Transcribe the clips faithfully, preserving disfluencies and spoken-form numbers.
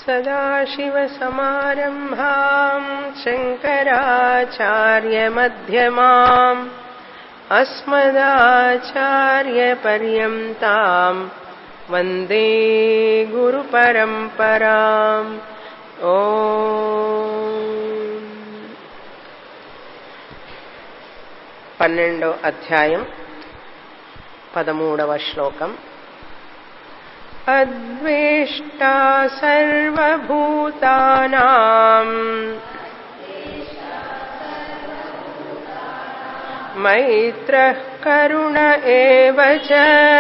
सदाशिवसमारम्भाम् शङ्कराचार्यमध्यमाम् अस्मदाचार्यपर्यन्ताम् वन्दे गुरुपरम्पराम्. ఓం. పన్నెండో అధ్యాయం పదమూడవ శ్లోకం. అద్వేష్టా సర్వభూతానాం మైత్రః కరుణ ఏవ చ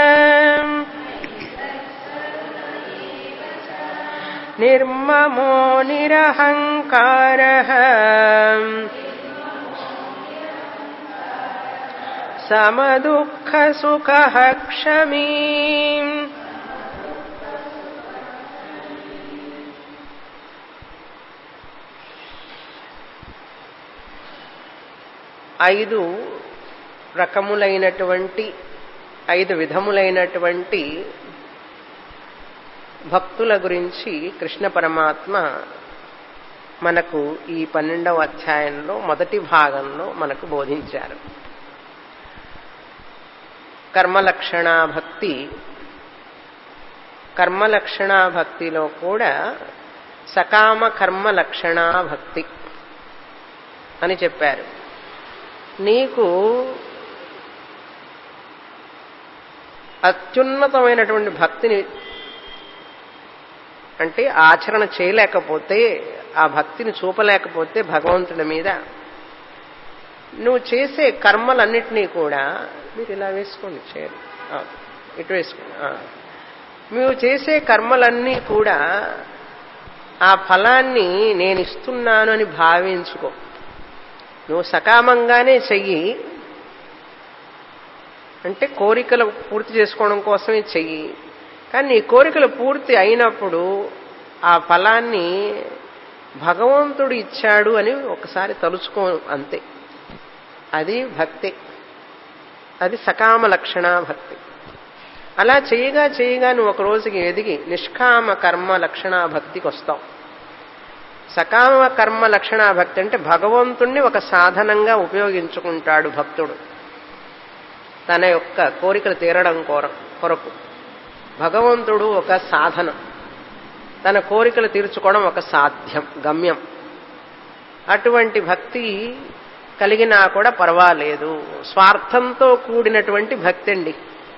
నిర్మమో నిరహంకారః సమదుఃఖసుఖః క్షమీ. ఐదు రకములైనటువంటి ఐదు విధములైనటువంటి భక్తుల గురించి కృష్ణ పరమాత్మ మనకు ఈ పన్నెండవ అధ్యాయంలో మొదటి భాగంలో మనకు బోధించారు. కర్మలక్షణా భక్తి, కర్మలక్షణా భక్తిలో కూడా సకామ కర్మలక్షణా భక్తి అని చెప్పారు. నీకు అత్యున్నతమైనటువంటి భక్తిని అంటే ఆచరణ చేయలేకపోతే, ఆ భక్తిని చూపలేకపోతే భగవంతుడి మీద, నువ్వు చేసే కర్మలన్నిటినీ కూడా, మీరు ఇలా వేసుకోండి చేయాలి, ఇటు వేసుకోండి, నువ్వు చేసే కర్మలన్నీ కూడా ఆ ఫలాన్ని నేను ఇస్తున్నాను అని భావించుకో. నువ్వు సకామంగానే చెయ్యి, అంటే కోరికలు పూర్తి చేసుకోవడం కోసమే చెయ్యి. కానీ నీ కోరికలు పూర్తి అయినప్పుడు ఆ ఫలాన్ని భగవంతుడు ఇచ్చాడు అని ఒకసారి తలుచుకో, అంతే. అది భక్తి, అది సకామ లక్షణ భక్తి. అలా చేయగా చేయగా నువ్వు ఒక రోజుకి ఎదిగి నిష్కామ కర్మ లక్షణ భక్తికి వస్తావు. సకామ కర్మ లక్షణ భక్తి అంటే భగవంతుణ్ణి ఒక సాధనంగా ఉపయోగించుకుంటాడు భక్తుడు తన యొక్క కోరికలు తీరడం కొరకు. భగవంతుడు ఒక సాధనం, తన కోరికలు తీర్చుకోవడం ఒక సాధ్యం, గమ్యం. అటువంటి భక్తి కలిగినా కూడా పర్వాలేదు. స్వార్థంతో కూడినటువంటి భక్తి అండి.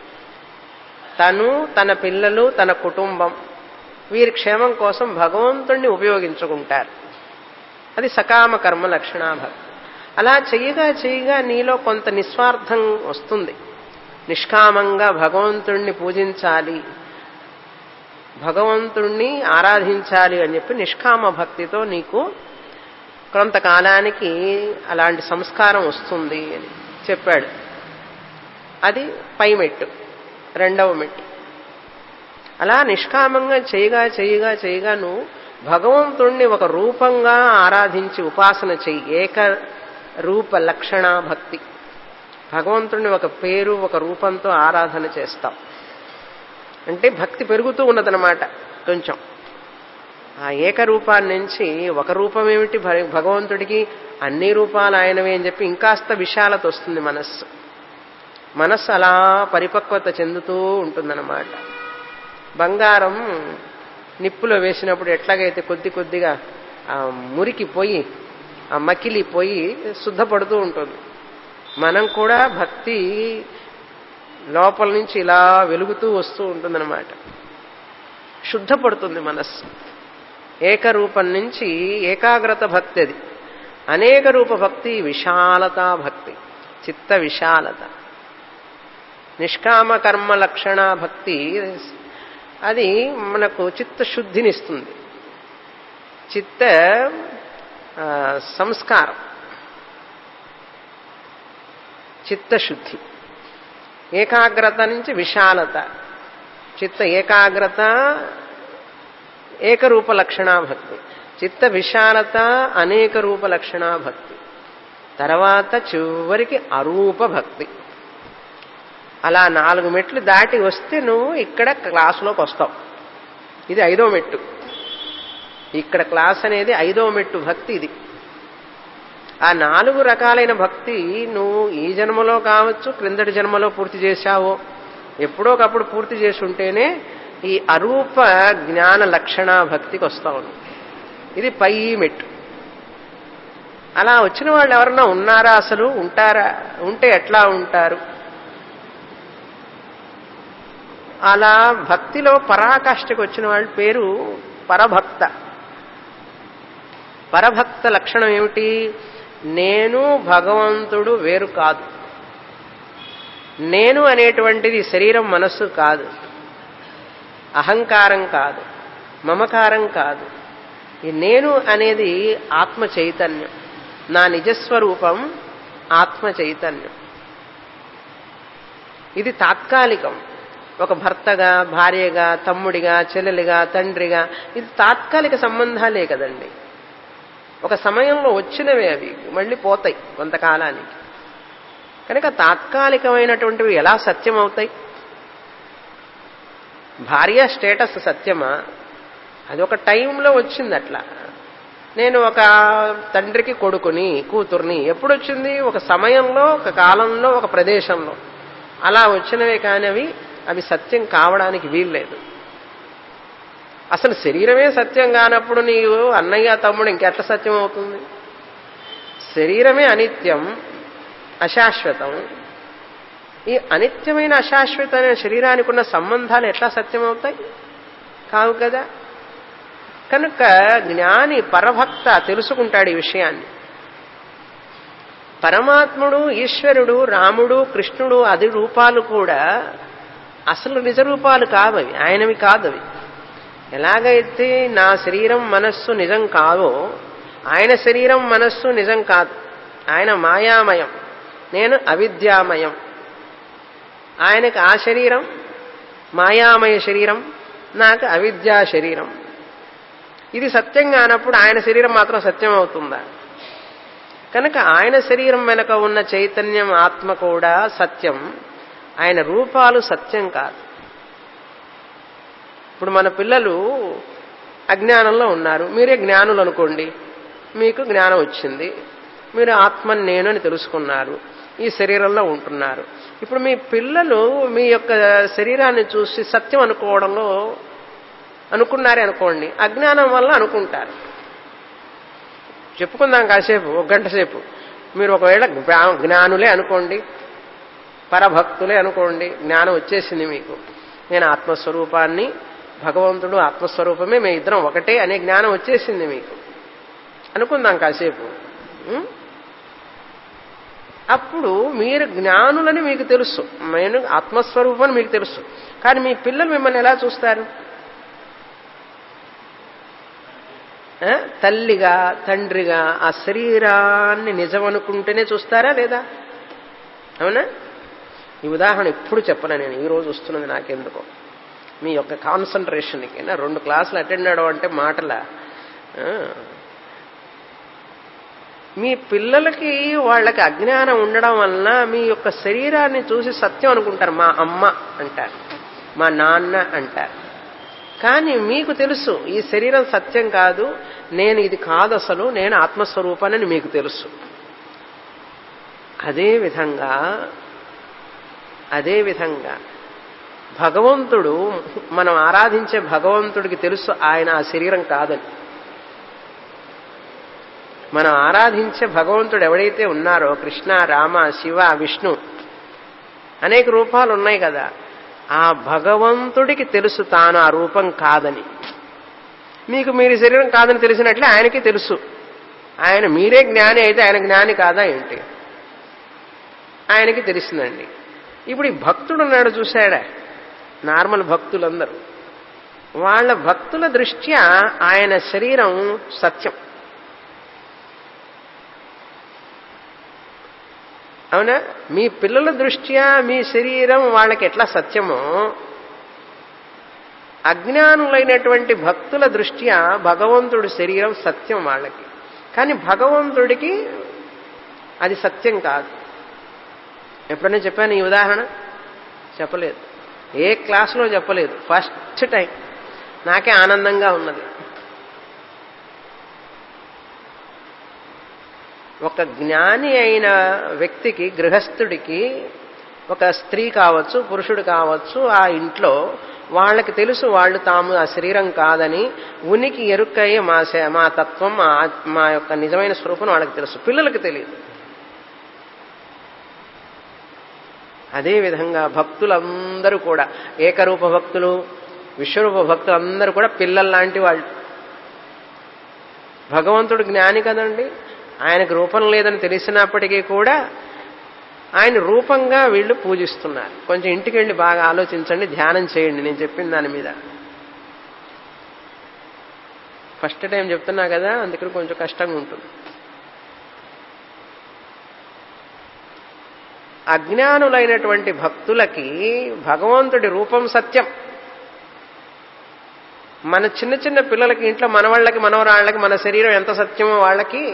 తను, తన పిల్లలు, తన కుటుంబం, వీరి క్షేమం కోసం భగవంతుణ్ణి ఉపయోగించుకుంటారు. అది సకామ కర్మ లక్షణా భక్తి. అలా చేయగా చేయగా నీలో కొంత నిస్వార్థం వస్తుంది. నిష్కామంగా భగవంతుణ్ణి పూజించాలి, భగవంతుణ్ణి ఆరాధించాలి అని చెప్పి నిష్కామ భక్తితో నీకు కొంతకాలానికి అలాంటి సంస్కారం వస్తుంది అని చెప్పాడు. అది పై మెట్టు, రెండవ మెట్టు. అలా నిష్కామంగా చేయగా చేయగా చేయగా నువ్వు భగవంతుణ్ణి ఒక రూపంగా ఆరాధించి ఉపాసన చెయ్యి. ఏక రూప లక్షణ భక్తి. భగవంతుడిని ఒక పేరు, ఒక రూపంతో ఆరాధన చేస్తాం అంటే భక్తి పెరుగుతూ ఉన్నదన్నమాట. కొంచెం ఆ ఏకరూపాన్ని నుంచి ఒక రూపం ఏమిటి భగవంతుడికి, అన్ని రూపాలు ఆయనవే అని చెప్పి ఇంకాస్త విశాలత వస్తుంది మనస్సు. మనస్సు అలా పరిపక్వత చెందుతూ ఉంటుందన్నమాట. బంగారం నిప్పులో వేసినప్పుడు ఎట్లాగైతే కొద్ది కొద్దిగా మురికిపోయి ఆ మకిలిపోయి శుద్ధపడుతూ ఉంటుంది, మనం కూడా భక్తి లోపల నుంచి ఇలా వెలుగుతూ వస్తూ ఉంటుందన్నమాట. శుద్ధపడుతుంది మనస్సు. ఏకరూపం నుంచి ఏకాగ్రత భక్తి, అది అనేక రూప భక్తి, విశాలతా భక్తి, చిత్త విశాలత. నిష్కామ కర్మ లక్షణ భక్తి అది మనకు చిత్తశుద్ధినిస్తుంది, చిత్త సంస్కారం, చిత్తశుద్ధి. ఏకాగ్రత నుంచి విశాలత, చిత్త ఏకాగ్రత ఏకరూప లక్షణా భక్తి, చిత్త విశాలత అనేక రూప లక్షణా భక్తి. తర్వాత చివరికి అరూప భక్తి. అలా నాలుగు మెట్లు దాటి వస్తే నువ్వు ఇక్కడ క్లాసులోకి వస్తావు. ఇది ఐదో మెట్టు. ఇక్కడ క్లాస్ అనేది ఐదో మెట్టు భక్తి ఇది. ఆ నాలుగు రకాలైన భక్తి నువ్వు ఈ జన్మలో కావచ్చు, క్రిందటి జన్మలో పూర్తి చేశావో, ఎప్పుడో ఒకప్పుడు పూర్తి చేసి ఉంటేనే ఈ అరూప జ్ఞాన లక్షణ భక్తికి వస్తావు. ఇది పై మెట్టు. అలా వచ్చిన వాళ్ళు ఎవరన్నా ఉన్నారా? అసలు ఉంటారా? ఉంటే ఎట్లా ఉంటారు? అలా భక్తిలో పరాకాష్ఠకు వచ్చిన వాళ్ళ పేరు పరభక్త. పరభక్త లక్షణం ఏమిటి? నేను భగవంతుడు వేరు కాదు. నేను అనేటువంటిది శరీరం, మనస్సు కాదు, అహంకారం కాదు, మమకారం కాదు. ఈ నేను అనేది ఆత్మ చైతన్యం. నా నిజస్వరూపం ఆత్మ చైతన్యం. ఇది తాత్కాలికం. ఒక భర్తగా, భార్యగా, తమ్ముడిగా, చెల్లెలిగా, తండ్రిగా, ఇది తాత్కాలిక సంబంధాలే కదండి. ఒక సమయంలో వచ్చినవే, అవి మళ్ళీ పోతాయి కొంతకాలానికి. కనుక తాత్కాలికమైనటువంటివి ఎలా సత్యం అవుతాయి? భార్య స్టేటస్ సత్యమా? అది ఒక టైంలో వచ్చింది. అట్లా నేను ఒక తండ్రికి కొడుకుని, కూతుర్ని ఎప్పుడు వచ్చింది? ఒక సమయంలో, ఒక కాలంలో, ఒక ప్రదేశంలో అలా వచ్చినవే. కానీ అవి అవి సత్యం కావడానికి వీల్లేదు. అసలు శరీరమే సత్యం కానప్పుడు నీవు అన్నయ్య, తమ్ముడు ఇంకెట్లా సత్యం అవుతుంది? శరీరమే అనిత్యం, అశాశ్వతం. ఈ అనిత్యమైన అశాశ్వతమైన శరీరానికి ఉన్న సంబంధాలు ఎట్లా సత్యం అవుతాయి? కావు కదా. కనుక జ్ఞాని, పరభక్త తెలుసుకుంటాడు ఈ విషయాన్ని. పరమాత్ముడు, ఈశ్వరుడు, రాముడు, కృష్ణుడు అది రూపాలు కూడా అసలు నిజ రూపాలు కావవి, ఆయనవి కాదవి. ఎలాగైతే నా శరీరం, మనస్సు నిజం కావో, ఆయన శరీరం, మనస్సు నిజం కాదు. ఆయన మాయామయం, నేను అవిద్యామయం. ఆయనకు ఆ శరీరం మాయామయ శరీరం, నాకు అవిద్యా శరీరం. ఇది సత్యం కానప్పుడు ఆయన శరీరం మాత్రం సత్యం అవుతుందా? కనుక ఆయన శరీరం వెనక ఉన్న చైతన్యం, ఆత్మ కూడా సత్యం. ఆయన రూపాలు సత్యం కాదు. ఇప్పుడు మన పిల్లలు అజ్ఞానంలో ఉన్నారు. మీరే జ్ఞానులు అనుకోండి. మీకు జ్ఞానం వచ్చింది, మీరు ఆత్మని నేను అని తెలుసుకున్నారు, ఈ శరీరంలో ఉంటున్నారు. ఇప్పుడు మీ పిల్లలు మీ యొక్క శరీరాన్ని చూసి సత్యం అనుకోవడంలో అనుకున్నారే అనుకోండి, అజ్ఞానం వల్ల అనుకుంటారు. చెప్పుకుందాం కాసేపు, ఒక గంట సేపు. మీరు ఒకవేళ జ్ఞానులే అనుకోండి, పరభక్తులే అనుకోండి, జ్ఞానం వచ్చేసింది మీకు. నేను ఆత్మస్వరూపాన్ని, భగవంతుడు ఆత్మస్వరూపమే, మేము ఇద్దరం ఒకటే అనే జ్ఞానం వచ్చేసింది మీకు అనుకుందాం కాసేపు. అప్పుడు మీరు జ్ఞానులని మీకు తెలుసు, నేను ఆత్మస్వరూపం అని మీకు తెలుసు. కానీ మీ పిల్లలు మిమ్మల్ని ఎలా చూస్తారు? తల్లిగా, తండ్రిగా ఆ శరీరాన్ని నిజం అనుకుంటేనే చూస్తారా లేదా? అవునా? ఈ ఉదాహరణ ఎప్పుడు చెప్పను నేను, ఈరోజు వస్తున్నది నాకెందుకో. మీ యొక్క కాన్సన్ట్రేషన్కి రెండు క్లాసులు అటెండ్ అవడం అంటే మాటల. మీ పిల్లలకి వాళ్ళకి అజ్ఞానం ఉండడం వలన మీ యొక్క శరీరాన్ని చూసి సత్యం అనుకుంటారు. మా అమ్మ అంటారు, మా నాన్న అంటారు. కానీ మీకు తెలుసు ఈ శరీరం సత్యం కాదు, నేను ఇది కాదు, అసలు నేను ఆత్మస్వరూపాన్ని మీకు తెలుసు. అదేవిధంగా అదేవిధంగా భగవంతుడు, మనం ఆరాధించే భగవంతుడికి తెలుసు ఆయన ఆ శరీరం కాదని. మనం ఆరాధించే భగవంతుడు ఎవడైతే ఉన్నారో, కృష్ణ, రామ, శివ, విష్ణు అనేక రూపాలు ఉన్నాయి కదా, ఆ భగవంతుడికి తెలుసు తాను ఆ రూపం కాదని. మీకు మీరు శరీరం కాదని తెలిసినట్లే ఆయనకి తెలుసు. ఆయన మీరే జ్ఞాని అయితే ఆయన జ్ఞాని కాదా ఏంటి? ఆయనకి తెలిసిందండి. ఇప్పుడు ఈ భక్తుడు ఉన్నాడు చూశాడా, నార్మల్ భక్తులందరూ, వాళ్ళ భక్తుల దృష్ట్యా ఆయన శరీరం సత్యం. అవునా? మీ పిల్లల దృష్ట్యా మీ శరీరం వాళ్ళకి ఎట్లా సత్యమో, అజ్ఞానులైనటువంటి భక్తుల దృష్ట్యా భగవంతుడి శరీరం సత్యం వాళ్ళకి. కానీ భగవంతుడికి అది సత్యం కాదు. ఎప్పుడైనా చెప్పాను ఈ ఉదాహరణ? చెప్పలేదు. ఏ క్లాసులో చెప్పలేదు. First time. నాకే ఆనందంగా ఉన్నది. ఒక జ్ఞాని అయిన వ్యక్తికి, గృహస్థుడికి, ఒక స్త్రీ కావచ్చు, పురుషుడు కావచ్చు, ఆ ఇంట్లో వాళ్ళకి తెలుసు వాళ్ళు తాము ఆ శరీరం కాదని, ఉనికి ఎరుక్కయ్యే మా మా తత్వం, మా మా యొక్క నిజమైన స్వరూపం వాళ్ళకి తెలుసు, పిల్లలకి తెలియదు. అదేవిధంగా భక్తులందరూ కూడా, ఏకరూప భక్తులు, విశ్వరూప భక్తులు అందరూ కూడా పిల్లల లాంటి వాళ్ళు. భగవంతుడు జ్ఞాని కదండి, ఆయనకు రూపం లేదని తెలిసినప్పటికీ కూడా ఆయన రూపంగా వీళ్ళు పూజిస్తున్నారు. కొంచెం ఇంటికి వెళ్ళి బాగా ఆలోచించండి, ధ్యానం చేయండి నేను చెప్పిన దాని మీద. ఫస్ట్ టైం చెప్తున్నా కదా, అందుకని కొంచెం కష్టంగా ఉంటుంది. అజ్ఞానులైనటువంటి భక్తులకి భగవంతుడి రూపం సత్యం. మన చిన్న చిన్న పిల్లలకి, ఇంట్లో మనవాళ్ళకి, మనవరాళ్ళకి మన శరీరం ఎంత సత్యమో వాళ్ళకి,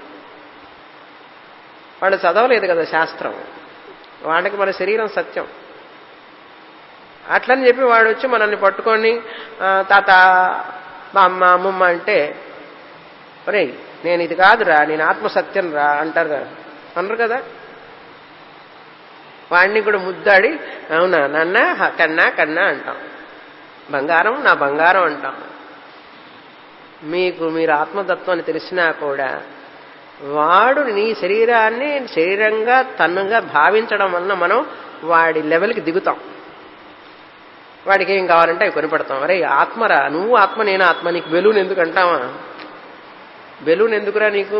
వాళ్ళు చదవలేదు కదా శాస్త్రం, వాళ్ళకి మన శరీరం సత్యం. అట్లని చెప్పి వాడు వచ్చి మనల్ని పట్టుకొని తాత, మా అమ్మ, అమ్మమ్మ అంటే, ఒరే నేను ఇది కాదురా, నేను ఆత్మసత్యం రా అంటారు కదా, అనరు కదా. వాడిని కూడా ముద్దాడి, అవునా నాన్న, కన్నా కన్నా అంటాం, బంగారం నా బంగారం అంటాం. మీకు మీరు ఆత్మతత్వాన్ని తెలిసినా కూడా వాడు నీ శరీరాన్ని శరీరంగా తన్నుగా భావించడం వలన మనం వాడి లెవెల్కి దిగుతాం. వాడికి ఏం కావాలంటే అవి కొనిపెడతాం. అరే ఆత్మరా, నువ్వు ఆత్మ నేను ఆత్మ, నీకు బెలూన్ ఎందుకు అంటావా? బెలూన్ ఎందుకురా నీకు,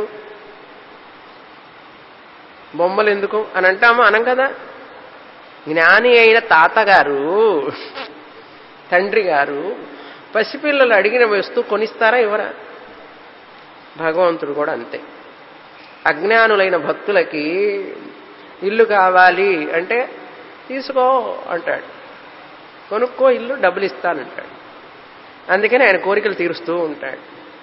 బొమ్మలు ఎందుకు అని అంటామా? అనం కదా. జ్ఞాని అయిన తాతగారు, తండ్రి గారు పసిపిల్లలు అడిగిన వస్తువు కొనిస్తారా, ఇవ్వరా? భగవంతుడు కూడా అంతే. అజ్ఞానులైన భక్తులకి ఇల్లు కావాలి అంటే తీసుకో అంటాడు, కొనుక్కో ఇల్లు, డబ్బులు ఇస్తానంటాడు. అందుకని ఆయన కోరికలు తీరుస్తూ ఉంటాడు.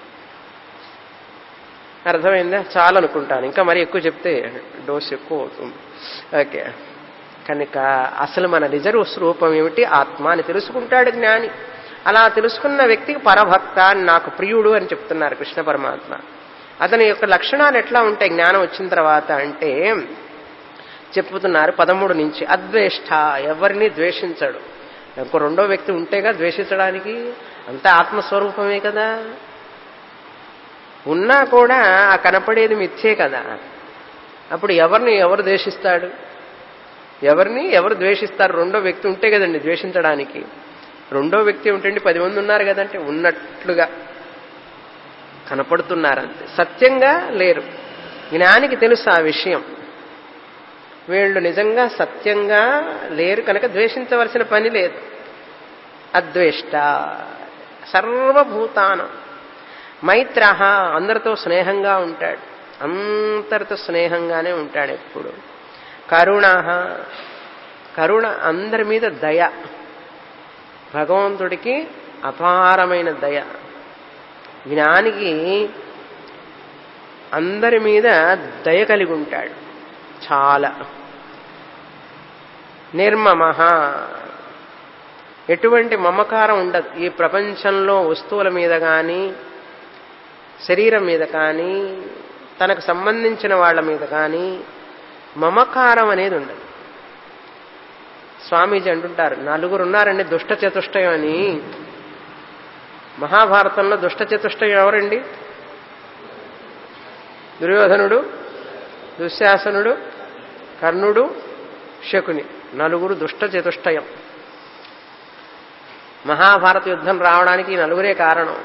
అర్థమైందా? చాలా అనుకుంటాను, ఇంకా మరి ఎక్కువ చెప్తే డోస్ ఎక్కువ అవుతుంది. ఓకే, కనుక అసలు మన నిజ స్వరూపం ఏమిటి? ఆత్మ అని తెలుసుకుంటాడు జ్ఞాని. అలా తెలుసుకున్న వ్యక్తికి పరభక్త, నాకు ప్రియుడు అని చెప్తున్నారు కృష్ణ పరమాత్మ. అతని యొక్క లక్షణాలు ఎట్లా ఉంటాయి జ్ఞానం వచ్చిన తర్వాత అంటే చెప్పుతున్నారు పదమూడు నుంచి. అద్వేష్ట, ఎవరిని ద్వేషించడు. ఇంకో రెండో వ్యక్తి ఉంటేగా ద్వేషించడానికి, అంతా ఆత్మస్వరూపమే కదా. ఉన్నా కూడా ఆ కనపడేది మిథ్యే కదా. అప్పుడు ఎవరిని ఎవరు ద్వేషిస్తాడు? ఎవరిని ఎవరు ద్వేషిస్తారు? రెండో వ్యక్తి ఉంటే కదండి ద్వేషించడానికి. రెండో వ్యక్తి ఉంటండి, పది మంది ఉన్నారు కదంటే ఉన్నట్లుగా కనపడుతున్నారంతే, సత్యంగా లేరు. జ్ఞానికి తెలుసు ఆ విషయం, వీళ్ళు నిజంగా సత్యంగా లేరు కనుక ద్వేషించవలసిన పని లేదు. అద్వేష్ట, సర్వభూతానం మైత్ర, అందరితో స్నేహంగా ఉంటాడు, అందరితో స్నేహంగానే ఉంటాడు ఎప్పుడు. కరుణ, కరుణ అందరి మీద దయ, భగవంతుడికి అపారమైన దయ. జ్ఞానికి అందరి మీద దయ కలిగి ఉంటాడు చాలా. నిర్మమ, ఎటువంటి మమకారం ఉండదు. ఈ ప్రపంచంలో వస్తువుల మీద కానీ, శరీరం మీద కానీ, తనకు సంబంధించిన వాళ్ళ మీద కానీ మమకారం అనేది ఉండదు. స్వామీజీ అంటుంటారు, నలుగురు ఉన్నారండి దుష్ట చతుష్టయం అని. మహాభారతంలో దుష్ట చతుష్టయం ఎవరండి? దుర్యోధనుడు, దుశ్శాసనుడు, కర్ణుడు, శకుని, నలుగురు దుష్ట చతుష్టయం. మహాభారత యుద్ధం రావడానికి ఈ నలుగురే కారణం.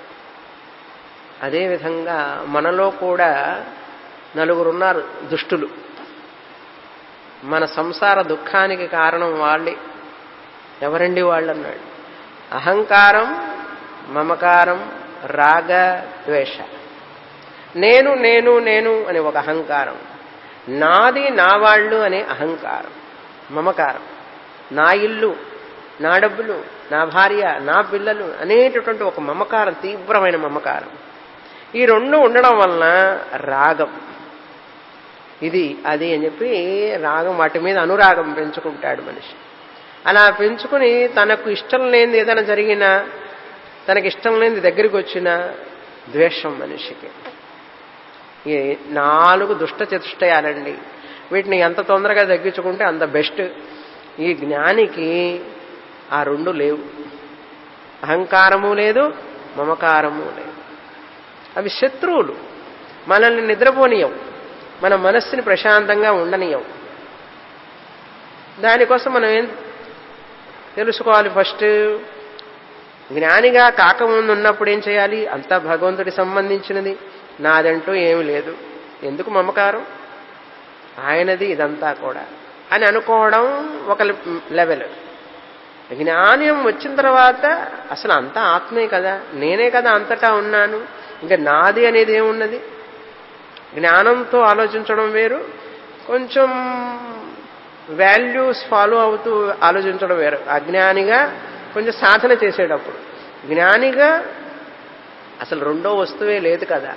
అదేవిధంగా మనలో కూడా నలుగురున్నారు దుష్టులు. మన సంసార దుఃఖానికి కారణం వాళ్ళే. ఎవరండి వాళ్ళు అన్నాడు? అహంకారం, మమకారం, రాగ, ద్వేష. నేను నేను నేను అనే ఒక అహంకారం, నాది నా వాళ్ళు అనే అహంకారం, మమకారం, నా ఇల్లు, నా డబ్బులు, నా భార్య, నా పిల్లలు అనేటటువంటి ఒక మమకారం, తీవ్రమైన మమకారం. ఈ రెండు ఉండడం వలన రాగం, ఇది అది అని చెప్పి రాగం, వాటి మీద అనురాగం పెంచుకుంటాడు మనిషి. అలా పెంచుకుని తనకు ఇష్టం లేనిది ఏదైనా జరిగినా, తనకి ఇష్టం లేనిది దగ్గరికి వచ్చినా ద్వేషం మనిషికి. ఈ నాలుగు దుష్ట చతుష్టయాలండి. వీటిని ఎంత తొందరగా తగ్గించుకుంటే అంత బెస్ట్. ఈ జ్ఞానికి ఆ రెండు లేవు. అహంకారము లేదు, మమకారము లేదు. అవి శత్రువులు. మనల్ని నిద్రపోనీయవు, మన మనస్సుని ప్రశాంతంగా ఉండనీయవు. దానికోసం మనం ఏం తెలుసుకోవాలి? ఫస్ట్ జ్ఞానిగా కాకముందు ఉన్నప్పుడు ఏం చేయాలి? అంతా భగవంతుడికి సంబంధించినది, నాదంటూ ఏమి లేదు, ఎందుకు మమకారం, ఆయనది ఇదంతా కూడా అని అనుకోవడం ఒక లెవెల్. జ్ఞానం వచ్చిన తర్వాత అసలు అంతా ఆత్మే కదా, నేనే కదా అంతటా ఉన్నాను, ఇంకా నాది అనేది ఏమున్నది? జ్ఞానంతో ఆలోచించడం వేరు, కొంచెం వాల్యూస్ ఫాలో అవుతూ ఆలోచించడం వేరు. అజ్ఞానిగా కొంచెం సాధన చేసేటప్పుడు, జ్ఞానిగా అసలు రెండో వస్తువే లేదు కదా.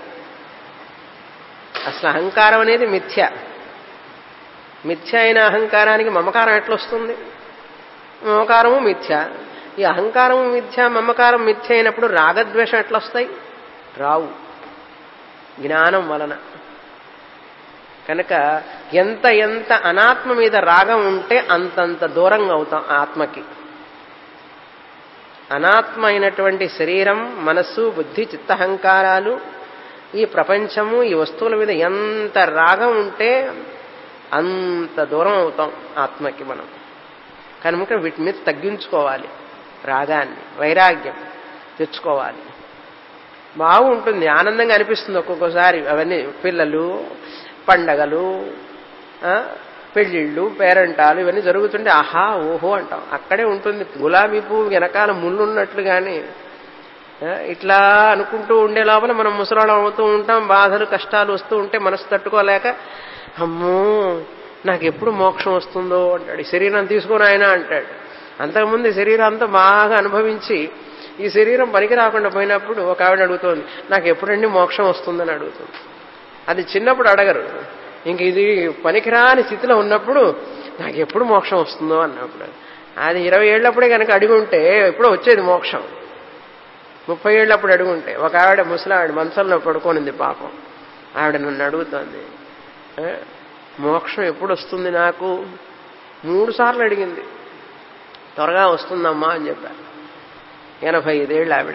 అసలు అహంకారం అనేది మిథ్య. మిథ్య అయిన అహంకారానికి మమకారం ఎట్లొస్తుంది? మమకారము మిథ్య. ఈ అహంకారము మిథ్య, మమకారం మిథ్య అయినప్పుడు రాగద్వేషం ఎట్లొస్తాయి? రావు, జ్ఞానం వలన. కనుక ఎంత ఎంత అనాత్మ మీద రాగం ఉంటే అంతంత దూరంగా అవుతాం ఆత్మకి. అనాత్మ అయినటువంటి శరీరం, మనస్సు, బుద్ధి, చిత్తహంకారాలు, ఈ ప్రపంచము, ఈ వస్తువుల మీద ఎంత రాగం ఉంటే అంత దూరం అవుతాం ఆత్మకి మనం. కనుక వీటి మీద తగ్గించుకోవాలి, రాగాన్ని, వైరాగ్యం తెచ్చుకోవాలి. బాగుంటుంది, ఆనందంగా అనిపిస్తుంది ఒక్కొక్కసారి. అవన్నీ పిల్లలు, పండగలు, పెళ్ళిళ్ళు, పేరంటాలు ఇవన్నీ జరుగుతుంటే ఆహా ఓహో అంటాం. అక్కడే ఉంటుంది గులాబీ పువ్వు వెనకాల ముళ్ళున్నట్లుగానే. ఇట్లా అనుకుంటూ ఉండే లోపల మనం ముసలాళ్ళం అవుతూ ఉంటాం. బాధలు కష్టాలు వస్తూ ఉంటే మనసు తట్టుకోలేక అమ్మో నాకు ఎప్పుడు మోక్షం వస్తుందో అంటాడు. ఈ శరీరం తీసుకొని ఆయన అంటాడు. అంతకుముందు ఈ శరీరంతో బాగా అనుభవించి ఈ శరీరం పనికి రాకుండా పోయినప్పుడు ఒక ఆవిడ అడుగుతోంది, నాకు ఎప్పుడండి మోక్షం వస్తుందని అడుగుతుంది. అది చిన్నప్పుడు అడగరు, ఇంక ఇది పనికిరాని స్థితిలో ఉన్నప్పుడు నాకు ఎప్పుడు మోక్షం వస్తుందో అన్నప్పుడు. అది ఇరవై ఏళ్ళప్పుడే కనుక అడుగుంటే ఎప్పుడో వచ్చేది మోక్షం. ముప్పై ఏళ్ళప్పుడు అడుగుంటే. ఒక ఆవిడ ముసలావిడ మంచంలో పడుకోనింది పాపం. ఆవిడ నన్ను అడుగుతోంది, మోక్షం ఎప్పుడు వస్తుంది నాకు? మూడు సార్లు అడిగింది. త్వరగా వస్తుందమ్మా అని చెప్పారు. ఎనభై ఐదేళ్ళు ఆవిడ.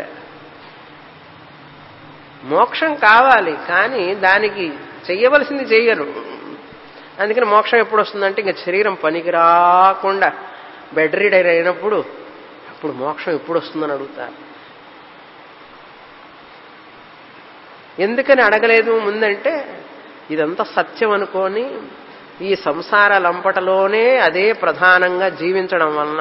మోక్షం కావాలి, కానీ దానికి చెయ్యవలసింది చెయ్యరు. అందుకని మోక్షం ఎప్పుడు వస్తుందంటే ఇంకా శరీరం పనికి రాకుండా బెడ్ రీడర్ అయినప్పుడు అప్పుడు మోక్షం ఎప్పుడు వస్తుందని అడుగుతారు. ఎందుకని అడగలేదు ముందంటే ఇదంతా సత్యం అనుకొని ఈ సంసార లంపటలోనే అదే ప్రధానంగా జీవించడం వలన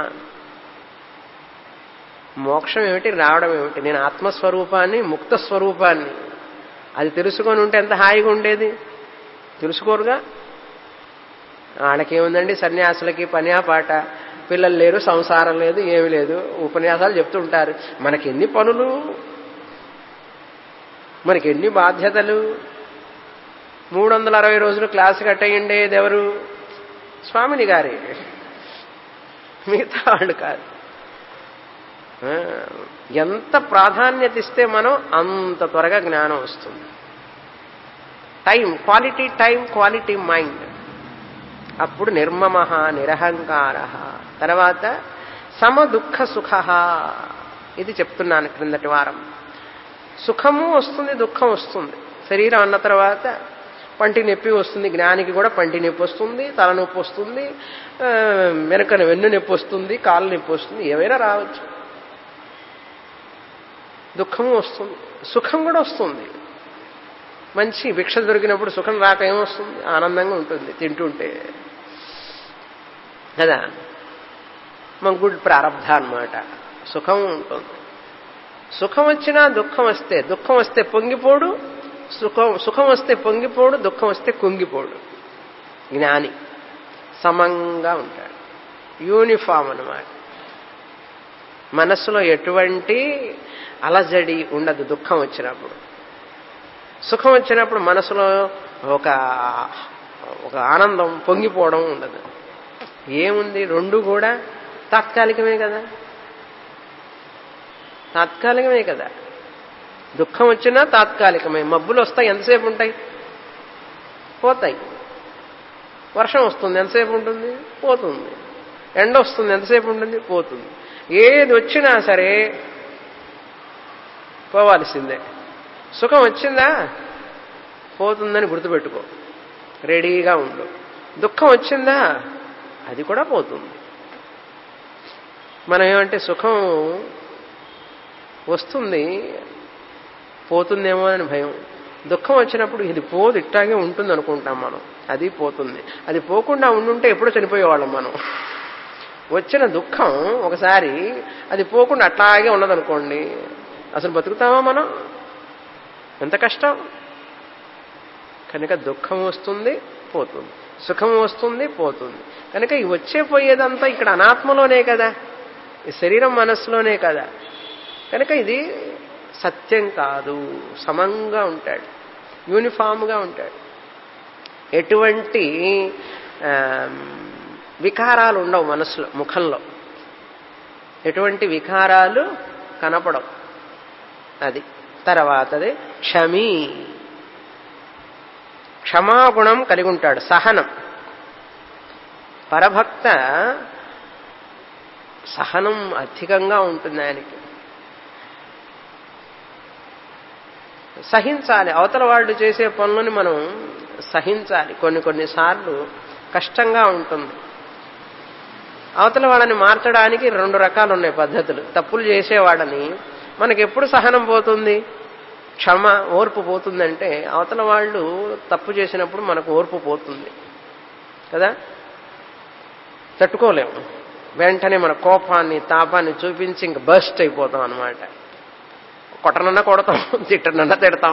మోక్షం ఏమిటి, రావడం ఏమిటి? నేను ఆత్మస్వరూపాన్ని, ముక్త స్వరూపాన్ని అది తెలుసుకొని ఉంటే ఎంత హాయిగా ఉండేది. తెలుసుకోరుగా. వాళ్ళకేముందండి, సన్యాసులకి పనియా పాట, పిల్లలు లేరు, సంసారం లేదు, ఏమి లేదు, ఉపన్యాసాలు చెప్తూ ఉంటారు. మనకెన్ని పనులు, మనకెన్ని బాధ్యతలు. మూడు వందల అరవై రోజులు క్లాసు కట్టేయండేది ఎవరు? స్వామిని గారి, మిగతా వాళ్ళు కాదు. ఎంత ప్రాధాన్యత ఇస్తే మనం అంత త్వరగా జ్ఞానం వస్తుంది. Time, quality time, quality mind. అప్పుడు నిర్మమ, నిరహంకార. తర్వాత సమ దుఃఖ సుఖ. ఇది చెప్తున్నాను క్రిందటి వారం. సుఖము వస్తుంది, దుఃఖం వస్తుంది. శరీరం అన్న తర్వాత పంటి నొప్పి వస్తుంది. జ్ఞానికి కూడా పంటి నొప్పి వస్తుంది, తలనొప్పి వస్తుంది, వెనుకన వెన్ను నొప్పి వస్తుంది, కాళ్ళు నొప్పి వస్తుంది, ఏవైనా రావచ్చు. దుఃఖము వస్తుంది, సుఖం కూడా వస్తుంది. మంచి భిక్ష దొరికినప్పుడు సుఖం రాక ఏమొస్తుంది? ఆనందంగా ఉంటుంది తింటుంటే కదా. మన గుడ్ ప్రారంధ అన్నమాట. సుఖం ఉంటుంది. సుఖం వచ్చినా దుఃఖం వస్తే, దుఃఖం వస్తే పొంగిపోడు, సుఖం సుఖం వస్తే పొంగిపోడు, దుఃఖం వస్తే కుంగిపోడు. జ్ఞాని సమంగా ఉంటాడు, యూనిఫామ్ అన్నమాట. మనస్సులో ఎటువంటి అలజడి ఉండదు దుఃఖం వచ్చినప్పుడు. సుఖం వచ్చినప్పుడు మనసులో ఒక ఒక ఆనందం, పొంగిపోవడం ఉండదు. ఏముంది, రెండు కూడా తాత్కాలికమే కదా, తాత్కాలికమే కదా. దుఃఖం వచ్చినా తాత్కాలికమే. మబ్బులు వస్తాయి, ఎంతసేపు ఉంటాయి? పోతాయి. వర్షం వస్తుంది, ఎంతసేపు ఉంటుంది? పోతుంది. ఎండ వస్తుంది, ఎంతసేపు ఉంటుంది? పోతుంది. ఏది వచ్చినా సరే పోవాల్సిందే. సుఖం వచ్చిందా పోతుందని గుర్తుపెట్టుకో, రెడీగా ఉండు. దుఃఖం వచ్చిందా అది కూడా పోతుంది. మనం ఏమంటే సుఖం వస్తుంది పోతుందేమో అని భయం, దుఃఖం వచ్చినప్పుడు ఇది పోదు ఇట్టాగే ఉంటుంది అనుకుంటాం మనం, అది పోతుంది. అది పోకుండా ఉండుంటే ఎప్పుడో చనిపోయేవాళ్ళం మనం. వచ్చిన దుఃఖం ఒకసారి అది పోకుండా అట్లాగే ఉన్నదనుకోండి, అసలు బతుకుతామా మనం? ఎంత కష్టం. కనుక దుఃఖం వస్తుంది పోతుంది, సుఖం వస్తుంది పోతుంది. కనుక ఈ వచ్చే పోయేదంతా ఇక్కడ అనాత్మలోనే కదా, ఈ శరీరం మనస్సులోనే కదా. కనుక ఇది సత్యం కాదు. సమంగా ఉంటాడు, యూనిఫామ్గా ఉంటాడు. ఎటువంటి వికారాలు ఉండవు మనసులో, ముఖంలో ఎటువంటి వికారాలు కనపడవు. అది తర్వాతది క్షమీ, క్షమాగుణం కలిగి ఉంటాడు. సహనం, పరభక్త సహనం అధికంగా ఉంటుంది ఆయనకి. సహించాలి, అవతల వాళ్ళు చేసే పనులని మనం సహించాలి. కొన్ని కొన్నిసార్లు కష్టంగా ఉంటుంది. అవతల వాళ్ళని మార్చడానికి రెండు రకాలు ఉన్నాయి పద్ధతులు. తప్పులు చేసేవాళ్ళని మనకి ఎప్పుడు సహనం పోతుంది, క్షమ ఓర్పు పోతుందంటే అవతల వాళ్ళు తప్పు చేసినప్పుడు మనకు ఓర్పు పోతుంది కదా, తట్టుకోలేము. వెంటనే మన కోపాన్ని తాపాన్ని చూపించి ఇంక బస్ట్ అయిపోతాం అన్నమాట. కొట్టనన్నా కొడతాం, తిట్టనన్నా తిడతాం.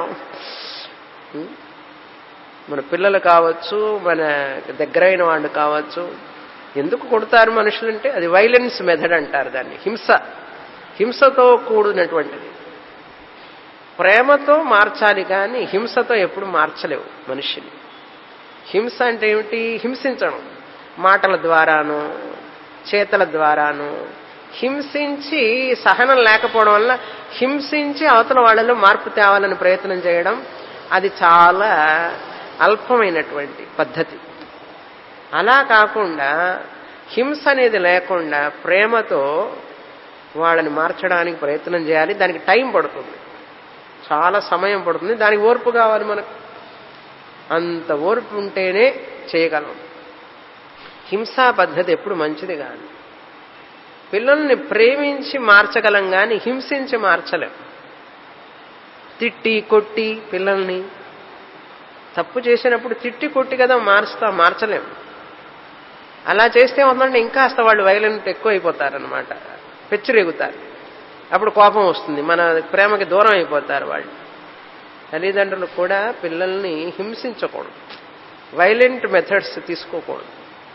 మన పిల్లలు కావచ్చు, మన దగ్గరైన వాళ్ళు కావచ్చు. ఎందుకు కొడతారు మనుషులంటే అది వైలెన్స్ మెథడ్ అంటారు దాన్ని. హింస, హింసతో కూడినటువంటిది. ప్రేమతో మార్చాలి కానీ హింసతో ఎప్పుడు మార్చలేవు మనిషిని. హింస అంటే ఏమిటి? హింసించడం, మాటల ద్వారాను చేతల ద్వారాను. హింసించి సహనం లేకపోవడం వల్ల హింసించి అవతల వాళ్ళలో మార్పు తేవాలని ప్రయత్నం చేయడం, అది చాలా అల్పమైనటువంటి పద్ధతి. అలా కాకుండా హింస అనేది లేకుండా ప్రేమతో వాళ్ళని మార్చడానికి ప్రయత్నం చేయాలి. దానికి టైం పడుతుంది, చాలా సమయం పడుతుంది. దానికి ఓర్పు కావాలి మనకు. అంత ఓర్పు ఉంటేనే చేయగలం. హింసా పద్ధతి ఎప్పుడు మంచిది కాదు. పిల్లల్ని ప్రేమించి మార్చగలం కానీ హింసించి మార్చలేం. తిట్టి కొట్టి పిల్లల్ని, తప్పు చేసినప్పుడు తిట్టి కొట్టి కదా మార్చుతా, మార్చలేం. అలా చేస్తే ఏమవుతుందంటే ఇంకాస్త వాళ్ళు వైలెంట్ ఎక్కువ అయిపోతారనమాట, పెచ్చిరేగుతారు. అప్పుడు కోపం వస్తుంది, మన ప్రేమకి దూరం అయిపోతారు వాళ్ళు. తల్లిదండ్రులు కూడా పిల్లల్ని హింసించకూడదు, వైలెంట్ మెథడ్స్ తీసుకోకూడదు.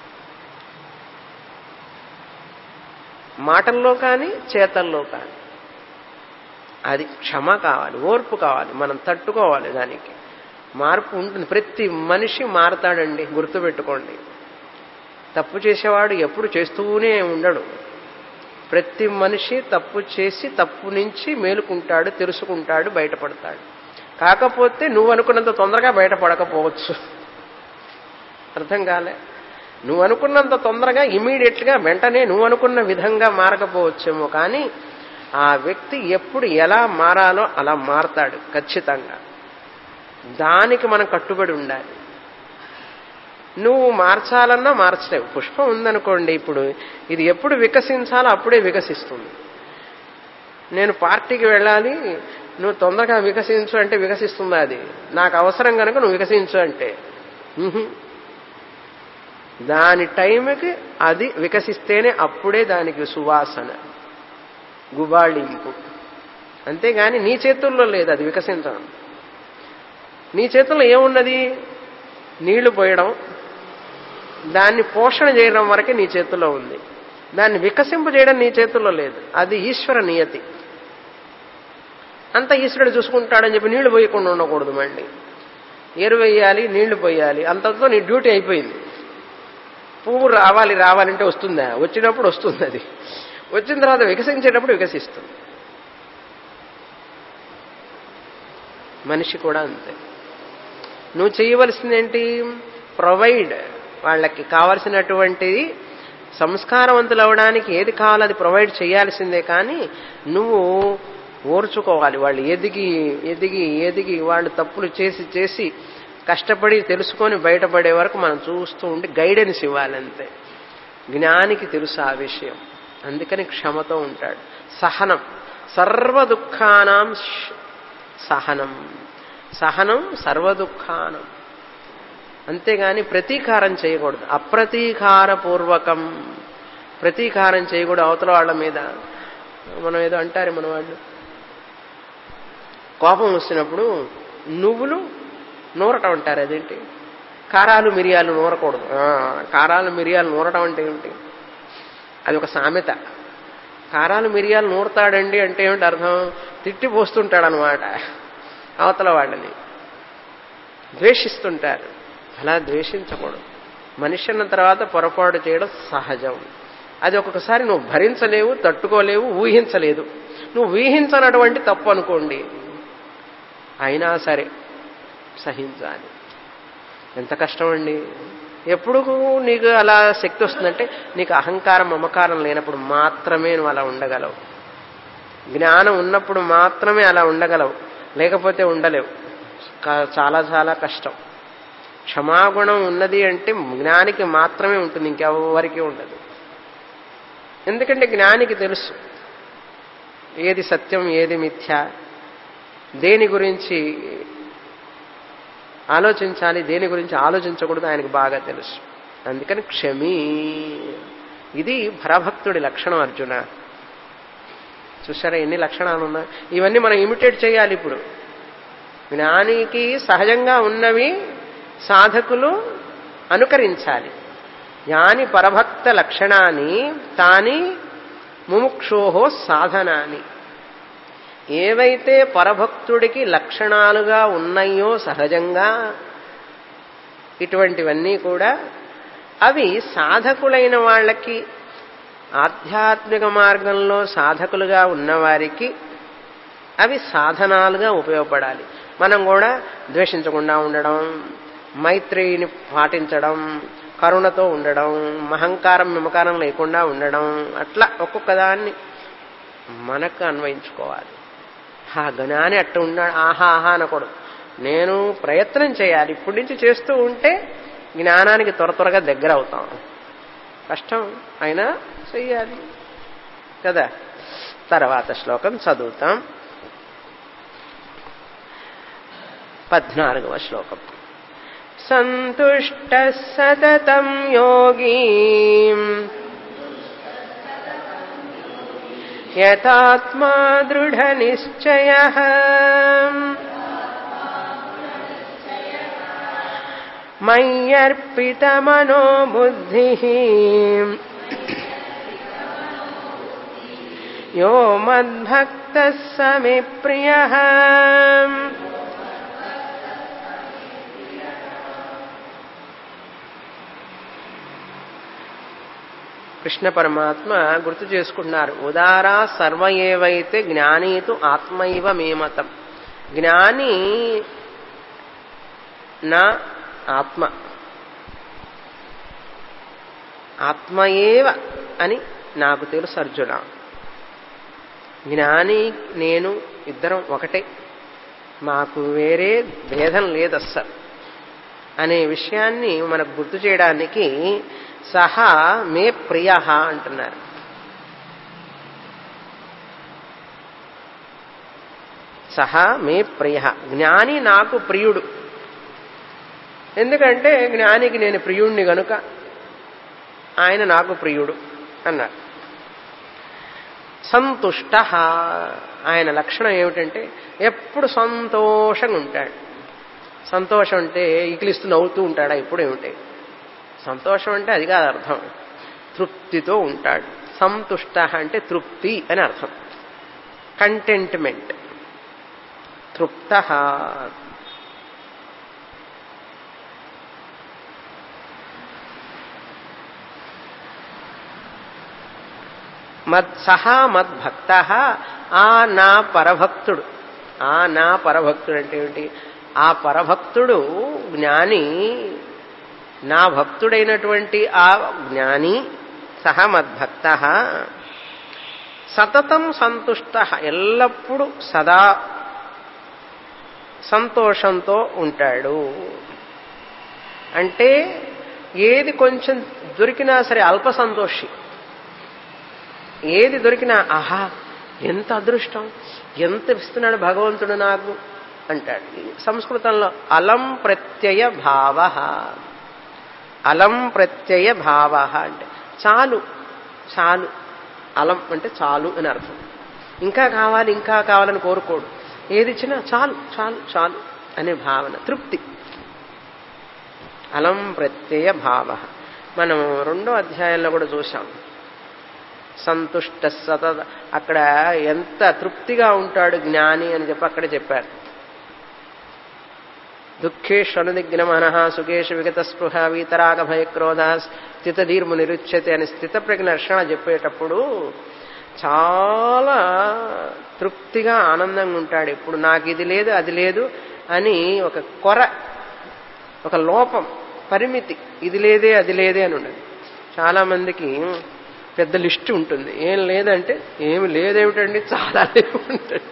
మాటల్లో కానీ చేతల్లో కానీ. అది క్షమ కావాలి, ఓర్పు కావాలి, మనం తట్టుకోవాలి. దానికి మార్పు ఉంటుంది. ప్రతి మనిషి మారతాడండి, గుర్తుపెట్టుకోండి. తప్పు చేసేవాడు ఎప్పుడు చేస్తూనే ఉండడు. ప్రతి మనిషి తప్పు చేసి తప్పు నుంచి మేలుకుంటాడు, తెలుసుకుంటాడు, బయటపడతాడు. కాకపోతే నువ్వు అనుకున్నంత తొందరగా బయటపడకపోవచ్చు. అర్థం కాలే? నువ్వు అనుకున్నంత తొందరగా ఇమీడియట్గా వెంటనే నువ్వు అనుకున్న విధంగా మారకపోవచ్చేమో, కానీ ఆ వ్యక్తి ఎప్పుడు ఎలా మారాలో అలా మారతాడు ఖచ్చితంగా. దానికి మనం కట్టుబడి ఉండాలి. నువ్వు మార్చాలన్నా మార్చలేవు. పుష్పం ఉందనుకోండి, ఇప్పుడు ఇది ఎప్పుడు వికసించాలో అప్పుడే వికసిస్తుంది. నేను పార్టీకి వెళ్ళాలి, నువ్వు తొందరగా వికసించు అంటే వికసిస్తుందా? అది నాకు అవసరం కనుక నువ్వు వికసించు అంటే దాని టైంకి అది వికసిస్తేనే అప్పుడే దానికి సువాసన, గుబాళింపు. అంతేగాని నీ చేతుల్లో లేదు అది వికసించడం. నీ చేతుల్లో ఏమున్నది? నీళ్లు పోయడం, దాన్ని పోషణ చేయడం వరకే నీ చేతుల్లో ఉంది. దాన్ని వికసింపజేయడం నీ చేతుల్లో లేదు. అది ఈశ్వర నియతి. అంత ఈశ్వరుడు చూసుకుంటాడని చెప్పి నీళ్లు పోయకుండా ఉండకూడదు. మళ్ళీ ఎరువు వేయాలి, నీళ్లు పోయాలి, అంతతో నీ డ్యూటీ అయిపోయింది. పువ్వు రావాలి, రావాలంటే వస్తుందా? వచ్చినప్పుడు వస్తుంది. అది వచ్చిన తర్వాత వికసించేటప్పుడు వికసిస్తుంది. మనిషి కూడా అంతే. నువ్వు చేయవలసిందేంటి? ప్రొవైడ్, వాళ్ళకి కావలసినటువంటి సంస్కారవంతులు అవడానికి ఏది కావాలో అది ప్రొవైడ్ చేయాల్సిందే. కానీ నువ్వు ఓర్చుకోవాలి. వాళ్ళు ఎదిగి ఎదిగి ఎదిగి వాళ్ళు తప్పులు చేసి చేసి కష్టపడి తెలుసుకొని బయటపడే వరకు మనం చూస్తూ ఉండి గైడెన్స్ ఇవ్వాలంతే. జ్ఞానికి తెలుసు ఆ విషయం, అందుకని క్షమతో ఉంటాడు. సహనం, సర్వ దుఃఖానాం సహనం, సహనం సర్వ దుఃఖానం. అంతేగాని ప్రతీకారం చేయకూడదు. అప్రతీకారపూర్వకం, ప్రతీకారం చేయకూడదు అవతల వాళ్ళ మీద. మనం ఏదో అంటారు మన వాళ్ళు, కోపం వచ్చినప్పుడు నువ్వులు నూరటం అంటారు. అదేంటి? కారాలు మిరియాలు నూరకూడదు. కారాలు మిరియాలు నూరటం అంటే ఏమిటి? అది ఒక సామెత. కారాలు మిరియాలు నూరతాడండి అంటే ఏమిటి అర్థం? తిట్టి పోస్తుంటాడు అనమాట అవతల వాళ్ళని, ద్వేషిస్తుంటారు. అలా ద్వేషించకూడదు. మనిషి అన్న తర్వాత పొరపాటు చేయడం సహజం. అది ఒక్కొక్కసారి నువ్వు భరించలేవు, తట్టుకోలేవు, ఊహించలేదు. నువ్వు ఊహించనటువంటి తప్పు అనుకోండి, అయినా సరే సహించాలి. ఎంత కష్టం అండి. ఎప్పుడు నీకు అలా శక్తి వస్తుందంటే నీకు అహంకారం మమకారం లేనప్పుడు మాత్రమే నువ్వు అలా ఉండగలవు. జ్ఞానం ఉన్నప్పుడు మాత్రమే అలా ఉండగలవు, లేకపోతే ఉండలేవు. చాలా చాలా కష్టం. క్షమాగుణం ఉన్నది అంటే జ్ఞానికి మాత్రమే ఉంటుంది, ఇంకెవరికి ఉండదు. ఎందుకంటే జ్ఞానికి తెలుసు ఏది సత్యం ఏది మిథ్య, దేని గురించి ఆలోచించాలి దేని గురించి ఆలోచించకూడదు ఆయనకు బాగా తెలుసు. అందుకని క్షమీ, ఇది భరభక్తుడి లక్షణం. అర్జున చూసారా ఎన్ని లక్షణాలు ఉన్నాయి. ఇవన్నీ మనం ఇమిటేట్ చేయాలి. ఇప్పుడు జ్ఞానికి సహజంగా ఉన్నవి సాధకులు అనుకరించాలి. జ్ఞాని పరభక్త లక్షణాన్ని తాని ముముక్షోహో సాధనాన్ని. ఏవైతే పరభక్తుడికి లక్షణాలుగా ఉన్నాయో సహజంగా ఇటువంటివన్నీ కూడా అవి సాధకులైన వాళ్ళకి, ఆధ్యాత్మిక మార్గంలో సాధకులుగా ఉన్నవారికి అవి సాధనాలుగా ఉపయోగపడాలి. మనం కూడా ద్వేషించకుండా ఉండడం, మైత్రిని పాటించడం, కరుణతో ఉండడం, మహంకారం మమకారం లేకుండా ఉండడం, అట్లా ఒక్కొక్క దాన్ని మనకు అన్వయించుకోవాలి. ఆ జ్ఞాని అట్ట ఉన్నాడు ఆహా ఆహా అనకూడదు. నేను ప్రయత్నం చేయాలి. ఇప్పటి నుంచి చేస్తూ ఉంటే జ్ఞానానికి త్వర త్వరగా దగ్గర అవుతాం. కష్టం అయినా చెయ్యాలి కదా. తర్వాత శ్లోకం చదువుతాం. పద్నాలుగవ శ్లోకం. సంతుష్ట సతతం యోగీ యతాత్మా దృఢ నిశ్చయః మయ్యర్పిత మనో బుద్ధిః యో మద్భక్తః స మే ప్రియః. కృష్ణ పరమాత్మ గుర్తు చేసుకుంటున్నారు. ఉదారా సర్వ ఏవైతే జ్ఞానీతు ఆత్మైవ మేమతం. జ్ఞాని నా ఆత్మ, ఆత్మయేవ అని నాకు తెలుసు అర్జున. జ్ఞాని నేను ఇద్దరం ఒకటే, మాకు వేరే భేదం లేదు అస్సలు అనే విషయాన్ని మనకు గుర్తు చేయడానికి సహా మే ప్రియ అంటున్నారు. సహా మే ప్రియ, జ్ఞాని నాకు ప్రియుడు. ఎందుకంటే జ్ఞానికి నేను ప్రియుణ్ణి గనుక ఆయన నాకు ప్రియుడు అన్నారు. సంతుష్ట, ఆయన లక్షణం ఏమిటంటే ఎప్పుడు సంతోషంగా ఉంటాడు. సంతోషం అంటే ఇకిలిస్తూ నవ్వుతూ ఉంటాడా? ఇప్పుడు ఏమిటి సంతోషం అంటే? అది కాదు అర్థం. తృప్తితో ఉంటాడు. సంతుష్ట అంటే తృప్తి అని అర్థం. కంటెంట్మెంట్, తృప్త. మద్ సహా మద్భక్త, ఆ నా పరభక్తుడు. ఆ నా పరభక్తుడు అంటే ఏమిటి? ఆ పరభక్తుడు జ్ఞాని, నా భక్తుడైనటువంటి ఆ జ్ఞాని సహ మద్భక్త సతతం సంతుష్ట, ఎల్లప్పుడూ సదా సంతోషంతో ఉంటాడు. అంటే ఏది కొంచెం దొరికినా సరే అల్ప సంతోషి. ఏది దొరికినా ఆహా ఎంత అదృష్టం, ఎంత ఇస్తున్నాడు భగవంతుడు నాకు అంటాడు. సంస్కృతంలో అలం ప్రత్యయ భావ, అలం ప్రత్యయ భావ అంటే చాలు చాలు, అలం అంటే చాలు అని అర్థం. ఇంకా కావాలి ఇంకా కావాలని కోరుకోడు, ఏది ఇచ్చినా చాలు చాలు చాలు అనే భావన, తృప్తి. అలం ప్రత్యయ భావ. మనం రెండో అధ్యాయంలో కూడా చూసాం. సంతుష్ట సత, అక్కడ ఎంత తృప్తిగా ఉంటాడు జ్ఞాని అని చెప్పి అక్కడ చెప్పారు. దుఃఖేషు అనుదిగ్న మనః సుఖేషు విగత స్పృహ వీతరాగ భయ క్రోధ స్థితధీర్ము నిరుచ్యతే అని స్థిత ప్రజ్ఞ లక్షణ చెప్పేటప్పుడు చాలా తృప్తిగా ఆనందంగా ఉంటాడు. ఇప్పుడు నాకు ఇది లేదు అది లేదు అని ఒక కొర, ఒక లోపం, పరిమితి, ఇది లేదే అది లేదే అని ఉండదు. చాలా మందికి పెద్ద లిస్టు ఉంటుంది, ఏం లేదంటే ఏమి లేదేమిటండి చాలా లేవు ఉంటుంది.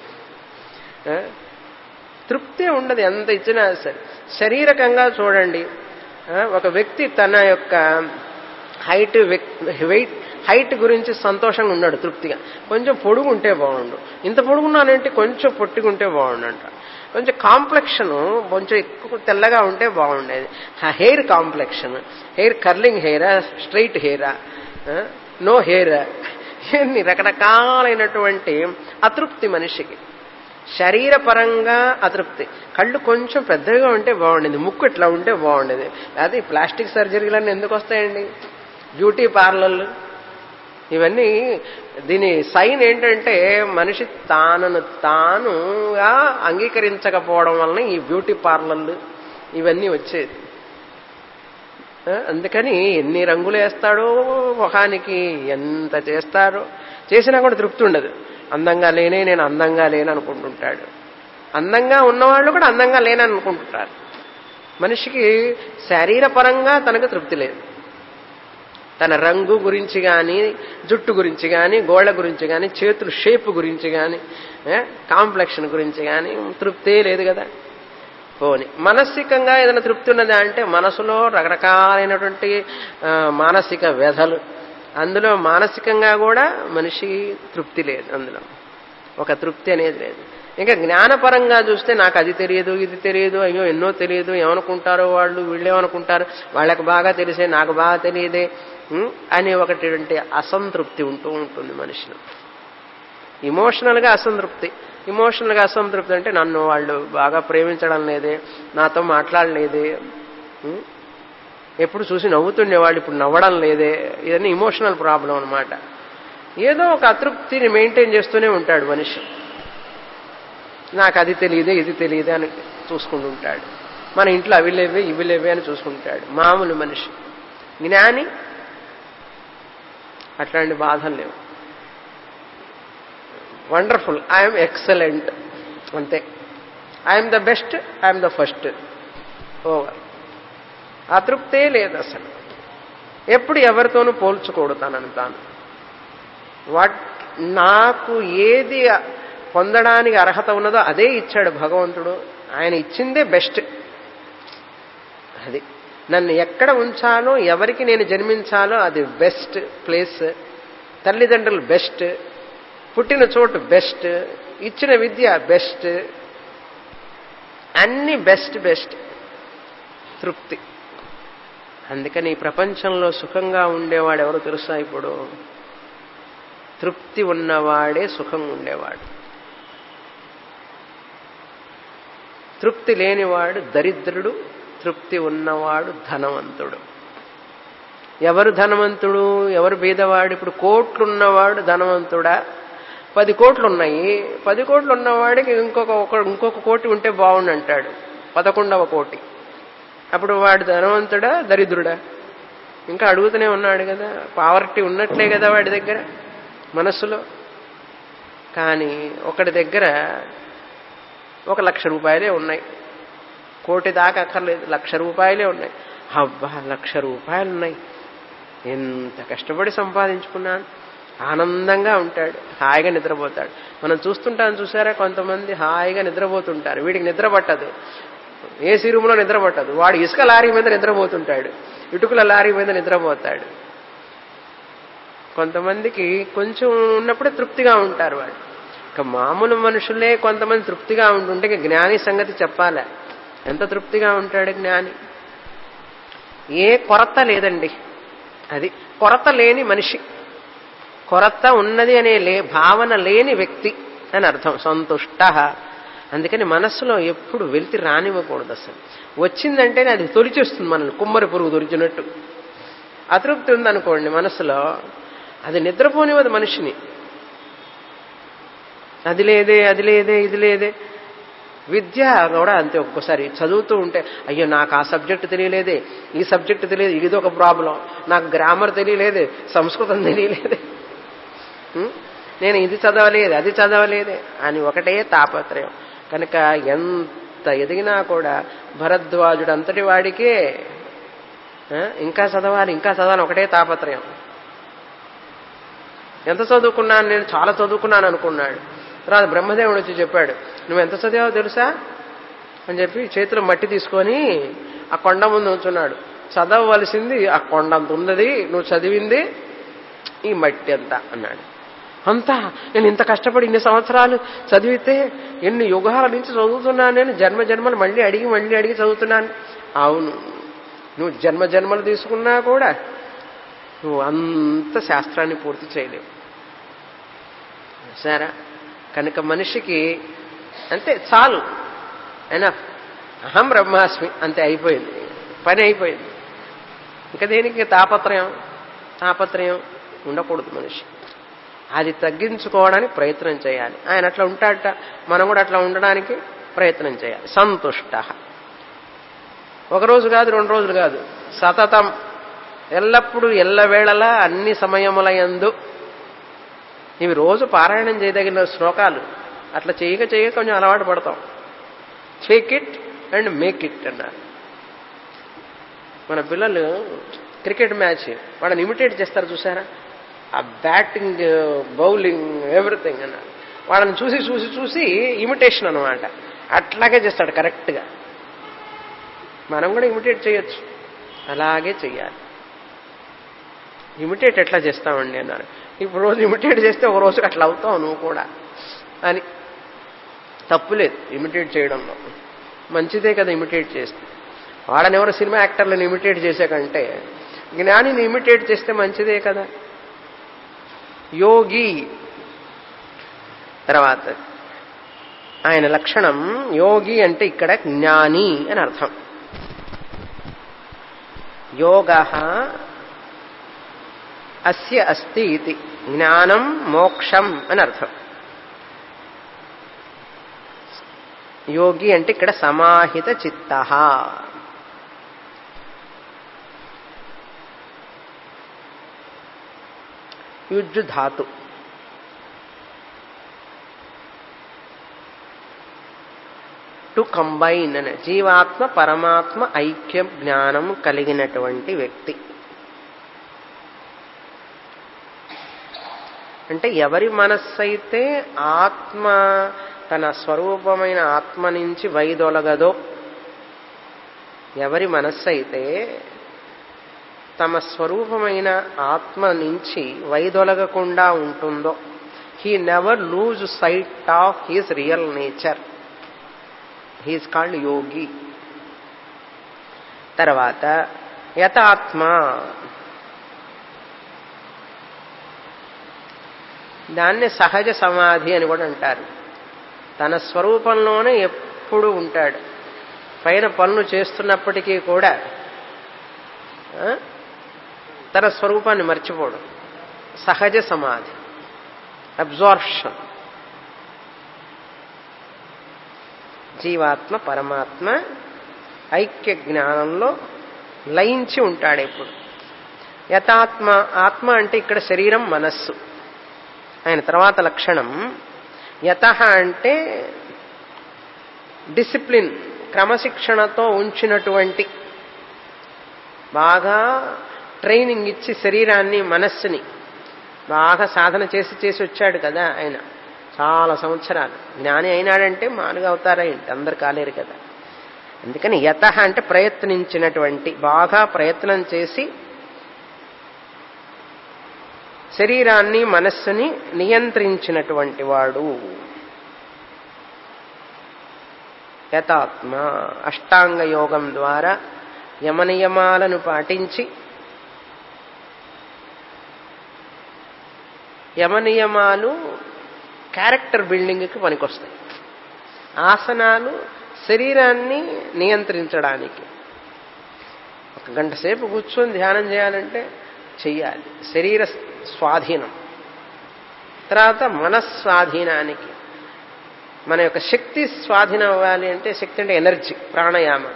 తృప్తి ఉండదు ఎంత ఇచ్చినా సరే. శారీరకంగా చూడండి, ఒక వ్యక్తి తన యొక్క హైట్ వెయిట్ హైట్ గురించి సంతోషంగా ఉన్నాడు తృప్తిగా. కొంచెం పొడుగుంటే బాగుండు, ఇంత పొడుగున్నానంటే కొంచెం పొట్టిగుంటే బాగుండు అంట. కొంచెం కాంప్లెక్షన్ కొంచెం ఎక్కువ తెల్లగా ఉంటే బాగుండేది. హెయిర్ కాంప్లెక్షన్, హెయిర్ కర్లింగ్ హెయిరా, స్ట్రైట్ హెయిరా, నో హెయిర్, ఇవన్నీ రకరకాలైనటువంటి అతృప్తి మనిషికి. శరీరపరంగా అతృప్తి. కళ్ళు కొంచెం పెద్దగా ఉంటే బాగుండేది, ముక్కు ఇట్లా ఉంటే బాగుండేది. అదే ప్లాస్టిక్ సర్జరీలన్నీ ఎందుకు వస్తాయండి, బ్యూటీ పార్లర్లు ఇవన్నీ. దీని సైన్ ఏంటంటే మనిషి తానును తానుగా అంగీకరించకపోవడం వలన ఈ బ్యూటీ పార్లర్లు ఇవన్నీ వచ్చేది. అందుకని ఎన్ని రంగులు వేస్తాడో ముఖానికి, ఎంత చేస్తారో, చేసినా కూడా తృప్తి ఉండదు. అందంగా లేనే నేను అందంగా లేను అనుకుంటుంటాడు. అందంగా ఉన్నవాళ్ళు కూడా అందంగా లేనని అనుకుంటుంటారు. మనిషికి శారీరపరంగా తనకు తృప్తి లేదు. తన రంగు గురించి కానీ, జుట్టు గురించి కానీ, గోళ్ల గురించి కానీ, చేతులు షేప్ గురించి కానీ, కాంప్లెక్షన్ గురించి కానీ తృప్తే లేదు కదా. పోని మానసికంగా ఏదైనా తృప్తి ఉన్నదా అంటే మనసులో రకరకాలైనటువంటి మానసిక వ్యధలు, అందులో మానసికంగా కూడా మనిషి తృప్తి లేదు. అందులో ఒక తృప్తి అనేది లేదు. ఇంకా జ్ఞానపరంగా చూస్తే నాకు అది తెలియదు ఇది తెలియదు, అయ్యో ఎన్నో తెలియదు, ఏమనుకుంటారో వాళ్ళు, వీళ్ళేమనుకుంటారు, వాళ్ళకి బాగా తెలిసే నాకు బాగా తెలియదే అని ఒకటి అసంతృప్తి ఉంటూ ఉంటుంది మనిషిలో. ఇమోషనల్గా అసంతృప్తి. ఇమోషనల్గా అసంతృప్తి అంటే నన్ను వాళ్ళు బాగా ప్రేమించడం లేదే, నాతో మాట్లాడలేదే, ఎప్పుడు చూసి నవ్వుతుండేవాళ్ళు ఇప్పుడు నవ్వడం లేదే, ఇవన్నీ ఇమోషనల్ ప్రాబ్లం అనమాట. ఏదో ఒక అతృప్తిని మెయింటైన్ చేస్తూనే ఉంటాడు మనిషి. నాకు అది తెలియదే ఇది తెలియదే అని చూసుకుంటూ ఉంటాడు. మన ఇంట్లో అవి లేవే ఇవి లేవే అని చూసుకుంటాడు మామూలు మనిషి. జ్ఞాని అట్లాంటి బాధలు లేవు. వండర్ఫుల్, ఐఎమ్ ఎక్సలెంట్, అంతే. I'm the best, I'm the first, over. అతృప్తే లేదు అసలు. ఎప్పుడు ఎవరితోనూ పోల్చుకోడు తనను తాను. వాట్ నాకు ఏది పొందడానికి అర్హత ఉన్నదో అదే ఇచ్చాడు భగవంతుడు. ఆయన ఇచ్చిందే బెస్ట్. అది నన్ను ఎక్కడ ఉంచాలో, ఎవరికి నేను జన్మించాలో అది బెస్ట్ ప్లేస్. తల్లిదండ్రులు బెస్ట్, పుట్టిన చోటు బెస్ట్, ఇచ్చిన విద్య బెస్ట్, అన్ని బెస్ట్ బెస్ట్. తృప్తి. అందుకని ఈ ప్రపంచంలో సుఖంగా ఉండేవాడు ఎవరు తెలుసా? ఇప్పుడు తృప్తి ఉన్నవాడే సుఖంగా ఉండేవాడు. తృప్తి లేనివాడు దరిద్రుడు, తృప్తి ఉన్నవాడు ధనవంతుడు. ఎవరు ధనవంతుడు ఎవరు బీదవాడు? ఇప్పుడు కోట్లున్నవాడు ధనవంతుడా? పది కోట్లు ఉన్నాయి, పది కోట్లు ఉన్నవాడికి ఇంకొక ఇంకొక కోటి ఉంటే బాగుండు అంటాడు, పదకొండవ కోటి. అప్పుడు వాడు ధనవంతుడా దరిద్రుడా? ఇంకా అడుగుతూనే ఉన్నాడు కదా. పావర్టీ ఉన్నట్లే కదా వాడి దగ్గర మనస్సులో. కానీ ఒకటి దగ్గర ఒక లక్ష రూపాయలే ఉన్నాయి, కోటి దాకా అక్కర్లేదు, లక్ష రూపాయలే ఉన్నాయి. అబ్బా లక్ష రూపాయలు ఉన్నాయి, ఎంత కష్టపడి సంపాదించుకున్నాను, ఆనందంగా ఉంటాడు, హాయిగా నిద్రపోతాడు. మనం చూస్తుంటాం చూసారా, కొంతమంది హాయిగా నిద్రపోతుంటారు, వీడికి నిద్ర పట్టదు, ఏసీ రూమ్లో నిద్ర పట్టదు, వాడు ఇసుక లారీ మీద నిద్రపోతుంటాడు, ఇటుకల లారీ మీద నిద్రపోతాడు. కొంతమందికి కొంచెం ఉన్నప్పుడే తృప్తిగా ఉంటారు వాళ్ళు. ఇక మామూలు మనుషులే కొంతమంది తృప్తిగా ఉంటుంటే ఇక జ్ఞాని సంగతి చెప్పాలా, ఎంత తృప్తిగా ఉంటాడు జ్ఞాని. ఏ కొరత లేదండి, అది కొరత లేని మనిషి, కొరత ఉన్నది అనే లే భావన లేని వ్యక్తి అని అర్థం సంతుష్ట. అందుకని మనస్సులో ఎప్పుడు వెలితి రానివ్వకూడదు. అసలు వచ్చిందంటే అది తొలిచేస్తుంది మనల్ని, కుమ్మరి పురుగు దొరికినట్టు. అతృప్తి ఉందనుకోండి మనసులో, అది నిద్రపోనివ్వదు మనిషిని. అది లేదే అది లేదే ఇది లేదే. విద్య కూడా అంతే, ఒక్కోసారి చదువుతూ ఉంటే అయ్యో నాకు ఆ సబ్జెక్టు తెలియలేదే, ఈ సబ్జెక్టు తెలియదు, ఇది ఒక ప్రాబ్లం, నాకు గ్రామర్ తెలియలేదే, సంస్కృతం తెలియలేదే, నేను ఇది చదవలేదు అది చదవలేదే అని ఒకటే తాపత్రయం. కనుక ఎంత ఎదిగినా కూడా భరద్వాజుడు అంతటి వాడికే ఇంకా చదవాలి ఇంకా చదవాలి ఒకటే తాపత్రయం. ఎంత చదువుకున్నాను నేను, చాలా చదువుకున్నాను అనుకున్నాడు. తర్వాత బ్రహ్మదేవుడు వచ్చి చెప్పాడు, నువ్వు ఎంత చదివావో తెలుసా అని చెప్పి చేతిలో మట్టి తీసుకొని ఆ కొండ ముందు ఉంచున్నాడు. చదవవలసింది ఆ కొండ అంత ఉన్నది, నువ్వు చదివింది ఈ మట్టి అంతా అన్నాడు. అంతా నేను ఇంత కష్టపడి ఇన్ని సంవత్సరాలు చదివితే, ఎన్ని యుగాల నుంచి చదువుతున్నాను నేను, జన్మ జన్మలు మళ్ళీ అడిగి మళ్ళీ అడిగి చదువుతున్నాను. అవును, నువ్వు జన్మ జన్మలు తీసుకున్నా కూడా నువ్వు అంత శాస్త్రాన్ని పూర్తి చేయలేవు సరే. కనుక మనిషికి అంతే చాలు, అయినా అహం బ్రహ్మాస్మి అంతే, అయిపోయింది పని, అయిపోయింది. ఇంకా దేనికి తాపత్రయం తాపత్రయం ఉండకూడదు మనిషి. అది తగ్గించుకోవడానికి ప్రయత్నం చేయాలి. ఆయన అట్లా ఉంటాడట, మనం కూడా అట్లా ఉండడానికి ప్రయత్నం చేయాలి. సంతుష్ట, ఒకరోజు కాదు రెండు రోజులు కాదు, సతతం ఎల్లప్పుడూ ఎల్లవేళలా అన్ని సమయముల యందు. ఇవి రోజు పారాయణం చేయదగిన శ్లోకాలు. అట్లా చేయక చేయక కొంచెం అలవాటు పడతాం. Take it and make it అన్నారు. మన పిల్లలు క్రికెట్ మ్యాచ్ వాళ్ళని ఇమిటేట్ చేస్తారు చూసారా, ఆ బ్యాటింగ్ బౌలింగ్ ఎవ్రీథింగ్ అన్నారు. వాళ్ళని చూసి చూసి చూసి ఇమిటేషన్ అనమాట, అట్లాగే చేస్తాడు కరెక్ట్గా. మనం కూడా ఇమిటేట్ చేయొచ్చు, అలాగే చెయ్యాలి. ఇమిటేట్ ఎట్లా చేస్తామండి అన్నారు. ఇప్పుడు రోజు ఇమిటేట్ చేస్తే ఒక రోజు అట్లా అవుతావు నువ్వు కూడా అని. తప్పులేదు ఇమిటేట్ చేయడంలో, మంచిదే కదా ఇమిటేట్ చేస్తే. వాళ్ళని ఎవరు సినిమా యాక్టర్లను ఇమిటేట్ చేసే కంటే జ్ఞానిని ఇమిటేట్ చేస్తే మంచిదే కదా. యోగి తర్వాత ఆయన లక్షణం, యోగి అంటే ఇక్కడ జ్ఞాని అని అర్థం. యోగః అస్య అస్తి ఇది, జ్ఞానం మోక్షం అని అర్థం. యోగి అంటే ఇక్కడ సమాహిత చిత్తః. యుజ్జు ధాతు. టు కంబైన్ అనే, జీవాత్మ పరమాత్మ ఐక్య జ్ఞానం కలిగినటువంటి వ్యక్తి. అంటే ఎవరి మనస్సు అయితే ఆత్మ తన స్వరూపమైన ఆత్మ నుంచి వైదొలగదో, ఎవరి మనస్సు అయితే తమ స్వరూపమైన ఆత్మ నుంచి వైదొలగకుండా ఉంటుందో, he never lose sight of his real nature, he is called yogi. తర్వాత యతాత్మ, దాన్ని సహజ సమాధి అని కూడా అంటారు. తన స్వరూపంలోనే ఎప్పుడు ఉంటాడు, పైన పనులు చేస్తున్నప్పటికీ కూడా తన స్వరూపాన్ని మర్చిపోవడం, సహజ సమాధి, అబ్జార్ప్షన్. జీవాత్మ పరమాత్మ ఐక్య జ్ఞానంలో లయించి ఉంటాడు ఎప్పుడు. యతాత్మ, ఆత్మ అంటే ఇక్కడ శరీరం మనస్సు. ఆయన తర్వాత లక్షణం యతః అంటే డిసిప్లిన్ క్రమశిక్షణతో ఉంచినటువంటి, బాగా ట్రైనింగ్ ఇచ్చి శరీరాన్ని మనస్సుని బాగా సాధన చేసి చేసి వచ్చాడు కదా ఆయన చాలా సంవత్సరాలు. జ్ఞాని అయినాడంటే మానుగా అవుతారా ఏంటి? అందరు కాలేరు కదా. అందుకని యతః అంటే ప్రయత్నించినటువంటి, బాగా ప్రయత్నం చేసి శరీరాన్ని మనస్సుని నియంత్రించినటువంటి వాడు యతాత్మ. అష్టాంగ యోగం ద్వారా యమనియమాలను పాటించి, యమనియమాలు క్యారెక్టర్ బిల్డింగ్కి పనికొస్తాయి, ఆసనాలు శరీరాన్ని నియంత్రించడానికి. ఒక గంట సేపు కూర్చొని ధ్యానం చేయాలంటే చెయ్యాలి, శరీర స్వాధీనం. తర్వాత మనస్వాధీనానికి, మన యొక్క శక్తి స్వాధీనం అవ్వాలి అంటే, శక్తి అంటే ఎనర్జీ, ప్రాణాయామం.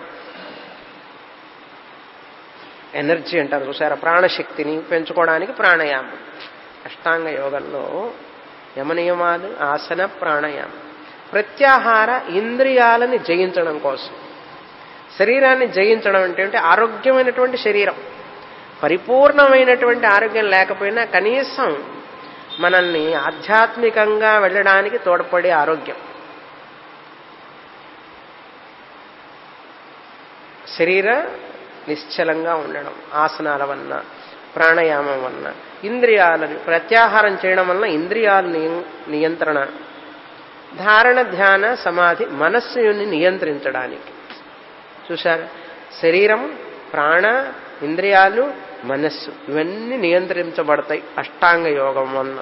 ఎనర్జీ అంటారు చూసారా, ప్రాణశక్తిని పెంచుకోవడానికి ప్రాణాయామం. అష్టాంగ యోగంలో యమనియమాలు, ఆసన, ప్రాణాయామం. ప్రత్యాహార ఇంద్రియాలని జయించడం కోసం. శరీరాన్ని జయించడం అంటే ఆరోగ్యమైనటువంటి శరీరం, పరిపూర్ణమైనటువంటి ఆరోగ్యం లేకపోయినా కనీసం మనల్ని ఆధ్యాత్మికంగా వెళ్ళడానికి తోడ్పడే ఆరోగ్యం. శరీర నిశ్చలంగా ఉండడం ఆసనాల వలన, ప్రాణాయామం వలన, ఇంద్రియాలను ప్రత్యాహారం చేయడం వలన ఇంద్రియాల నియంత్రణ, ధారణ, ధ్యాన, సమాధి మనస్సుని నియంత్రించడానికి. చూశారు, శరీరం, ప్రాణ, ఇంద్రియాలు, మనస్సు ఇవన్నీ నియంత్రించబడతాయి అష్టాంగ యోగం వలన.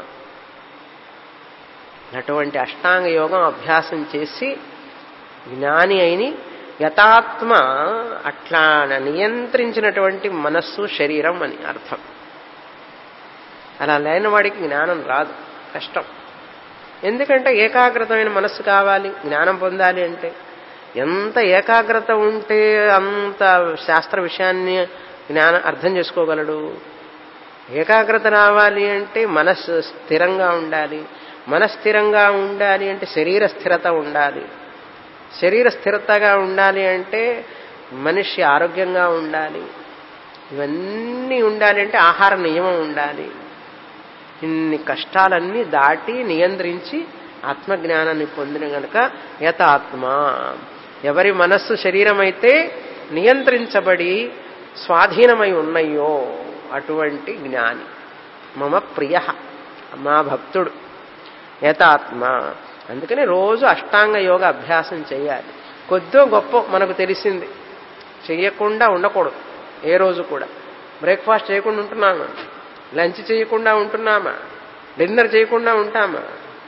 అటువంటి అష్టాంగ యోగం అభ్యాసం చేసి జ్ఞాని అయిని యతాత్మ, అట్లా నియంత్రించినటువంటి మనస్సు, శరీరం అని అర్థం. అలా లేని వాడికి జ్ఞానం రాదు, కష్టం. ఎందుకంటే ఏకాగ్రతమైన మనస్సు కావాలి జ్ఞానం పొందాలి అంటే. ఎంత ఏకాగ్రత ఉంటే అంత శాస్త్ర విషయాన్ని జ్ఞానం అర్థం చేసుకోగలడు. ఏకాగ్రత రావాలి అంటే మనస్సు స్థిరంగా ఉండాలి. మనస్థిరంగా ఉండాలి అంటే శరీర స్థిరత ఉండాలి. శరీర స్థిరతగా ఉండాలి అంటే మనిషి ఆరోగ్యంగా ఉండాలి. ఇవన్నీ ఉండాలి అంటే ఆహార నియమం ఉండాలి. ఇన్ని కష్టాలన్నీ దాటి నియంత్రించి ఆత్మజ్ఞానాన్ని పొందిన గనుక యతాత్మ. ఎవరి మనస్సు శరీరం అయితే నియంత్రించబడి స్వాధీనమై ఉన్నాయో అటువంటి జ్ఞాని. మమ ప్రియ, మా భక్తుడు యతాత్మ. అందుకని రోజు అష్టాంగ యోగ అభ్యాసం చేయాలి. కొద్దో గొప్ప మనకు తెలిసింది చెయ్యకుండా ఉండకూడదు. ఏ రోజు కూడా బ్రేక్ఫాస్ట్ చేయకుండా ఉంటున్నామా, లంచ్ చేయకుండా ఉంటున్నామా, డిన్నర్ చేయకుండా ఉంటామా?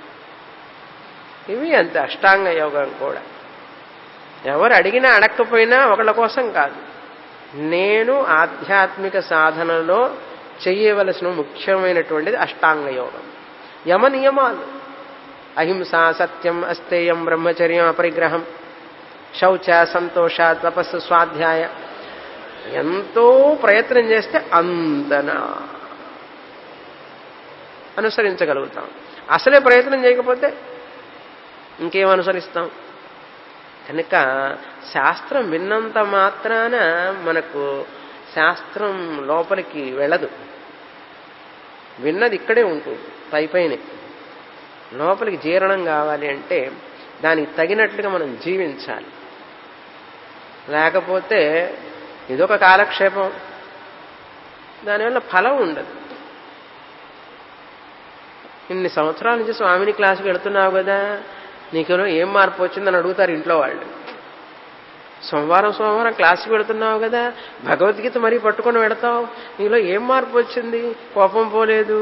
ఇవి అంతే అష్టాంగ యోగం కూడా. ఎవరు అడిగినా అడగకపోయినా ఒకళ్ళ కోసం కాదు. నేను ఆధ్యాత్మిక సాధనలో చెయ్యవలసిన ముఖ్యమైనటువంటిది అష్టాంగ యోగం. యమ నియమాలు, అహింస, సత్యం, అస్తేయం, బ్రహ్మచర్యం, అపరిగ్రహం, శౌచ, సంతోష, తపస్సు, స్వాధ్యాయ. ఎంతో ప్రయత్నం చేస్తే అంతనా అనుసరించగలుగుతాం. అసలే ప్రయత్నం చేయకపోతే ఇంకేం అనుసరిస్తాం? కనుక శాస్త్రం విన్నంత మాత్రాన మనకు శాస్త్రం లోపలికి వెళ్ళదు. విన్నది ఇక్కడే ఉంటుంది, పై పైనే. లోపలికి జీర్ణం కావాలి అంటే దానికి తగినట్లుగా మనం జీవించాలి. లేకపోతే ఇదొక కాలక్షేపం, దానివల్ల ఫలం ఉండదు. ఇన్ని సంవత్సరాల నుంచి స్వామిని క్లాసుకి వెళుతున్నావు కదా, నీకేమో ఏం మార్పు వచ్చిందని అడుగుతారు ఇంట్లో వాళ్ళు. సోమవారం సోమవారం క్లాసుకి వెళుతున్నావు కదా, భగవద్గీత మరీ పట్టుకొని వెళతావు, నీలో ఏం మార్పు వచ్చింది? కోపం పోలేదు,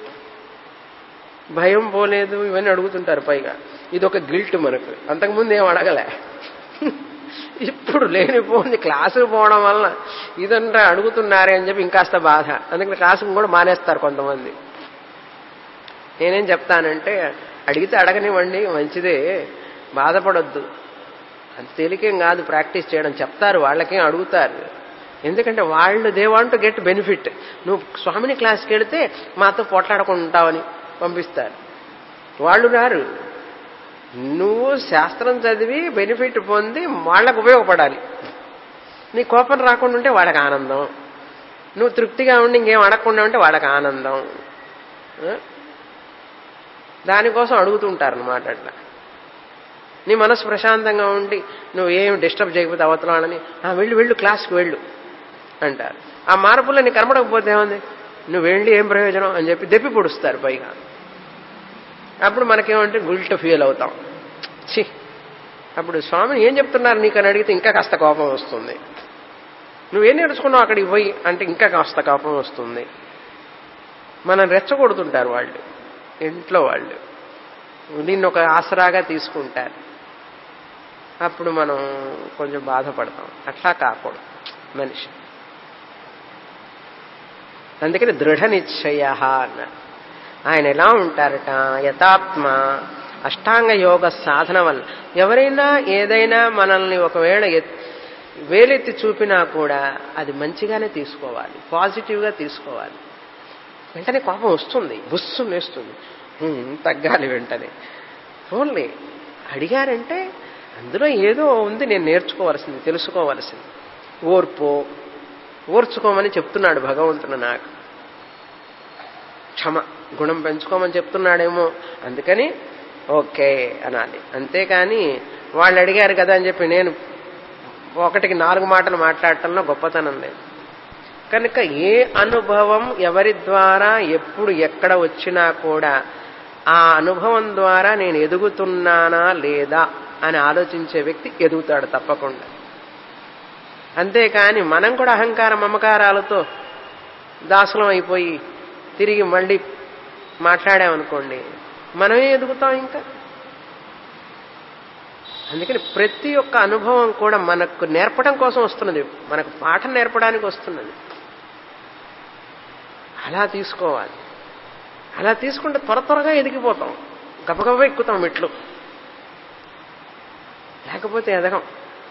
భయం పోలేదు, ఇవన్నీ అడుగుతుంటారు. పైగా ఇదొక గిల్ట్ మనకు. అంతకుముందు ఏం అడగలే, ఇప్పుడు లేనిపోయింది క్లాసుకు పోవడం వలన ఇదంతా అడుగుతున్నారే అని చెప్పి ఇంకాస్త బాధ. అందుకని క్లాసుకు కూడా మానేస్తారు కొంతమంది. నేనేం చెప్తానంటే, అడిగితే అడగనివ్వండి, మంచిదే, బాధపడొద్దు. అంత తేలికేం కాదు ప్రాక్టీస్ చేయడం. చెప్తారు, వాళ్ళకేం అడుగుతారు. ఎందుకంటే వాళ్ళు they want to get benefit. నువ్వు స్వామిని క్లాస్కి వెళితే మాతో పోట్లాడుకుంటావని పంపిస్తారు. వాళ్ళు రారు. నువ్వు శాస్త్రం చదివి బెనిఫిట్ పొంది వాళ్ళకు ఉపయోగపడాలి. నీ కోపం రాకుండా ఉంటే వాళ్ళకి ఆనందం, నువ్వు తృప్తిగా ఉండి ఇంకేం అడగకుండా ఉంటే వాళ్ళకి ఆనందం. దానికోసం అడుగుతుంటారనమాట. అట్లా నీ మనసు ప్రశాంతంగా ఉండి నువ్వు ఏం డిస్టర్బ్ చేయకపోతే అవతలని వెళ్ళు వెళ్ళు క్లాస్కి వెళ్ళు అంటారు. ఆ మార్పులో నీకు కనపడకపోతే ఏముంది, నువ్వు వెళ్ళి ఏం ప్రయోజనం అని చెప్పి దెప్పి పొడుస్తారు పైగా. అప్పుడు మనకేమంటే గుల్ట్ ఫీల్ అవుతాం. ఛీ, అప్పుడు స్వామిని ఏం చెప్తున్నారు నీకు అని అడిగితే ఇంకా కాస్త కోపం వస్తుంది. నువ్వేం నేర్చుకున్నావు అక్కడికి పోయి అంటే ఇంకా కాస్త కోపం వస్తుంది. మనం రెచ్చగొడుతుంటారు వాళ్ళు, ఇంట్లో వాళ్ళు దీన్ని ఒక ఆసరాగా తీసుకుంటారు. అప్పుడు మనం కొంచెం బాధపడతాం. అట్లా కాకూడదు మనిషి. అందుకని దృఢ నిశ్చయ అన్నారు. ఆయన ఎలా ఉంటారట, యథాత్మ అష్టాంగ యోగ సాధన వల్ల. ఎవరైనా ఏదైనా మనల్ని ఒకవేళ వేలెత్తి చూపినా కూడా అది మంచిగానే తీసుకోవాలి, పాజిటివ్గా తీసుకోవాలి. వెంటనే కోపం వస్తుంది, బుస్సు వేస్తుంది, తగ్గాలి వెంటనే. ఓన్లీ అడిగారంటే అందులో ఏదో ఉంది, నేను నేర్చుకోవాల్సింది, తెలుసుకోవాల్సింది. ఓర్పు ఓర్చుకోమని చెప్తున్నాడు భగవంతుడు నాకు. క్షమ గుణం పెంచుకోమని చెప్తున్నాడేమో, అందుకని ఓకే అనాలి. అంతేకాని వాళ్ళు అడిగారు కదా అని చెప్పి నేను ఒకటికి నాలుగు మాటలు మాట్లాడటంలో గొప్పతనం లేదు. కనుక ఏ అనుభవం ఎవరి ద్వారా ఎప్పుడు ఎక్కడ వచ్చినా కూడా ఆ అనుభవం ద్వారా నేను ఎదుగుతున్నానా లేదా అని ఆలోచించే వ్యక్తి ఎదుగుతాడు తప్పకుండా. అంతేకాని మనం కూడా అహంకార మమకారాలతో దాసులం అయిపోయి తిరిగి మళ్ళీ మాట్లాడామనుకోండి, మనమే ఎదుగుతాం ఇంకా. అందుకని ప్రతి ఒక్క అనుభవం కూడా మనకు నేర్పడం కోసం వస్తున్నది, మనకు పాఠం నేర్పడానికి వస్తున్నది. అలా తీసుకోవాలి. అలా తీసుకుంటే త్వర త్వరగా ఎదిగిపోతాం, గబగబా ఎక్కుతాం మెట్లు, లేకపోతే ఎదగం.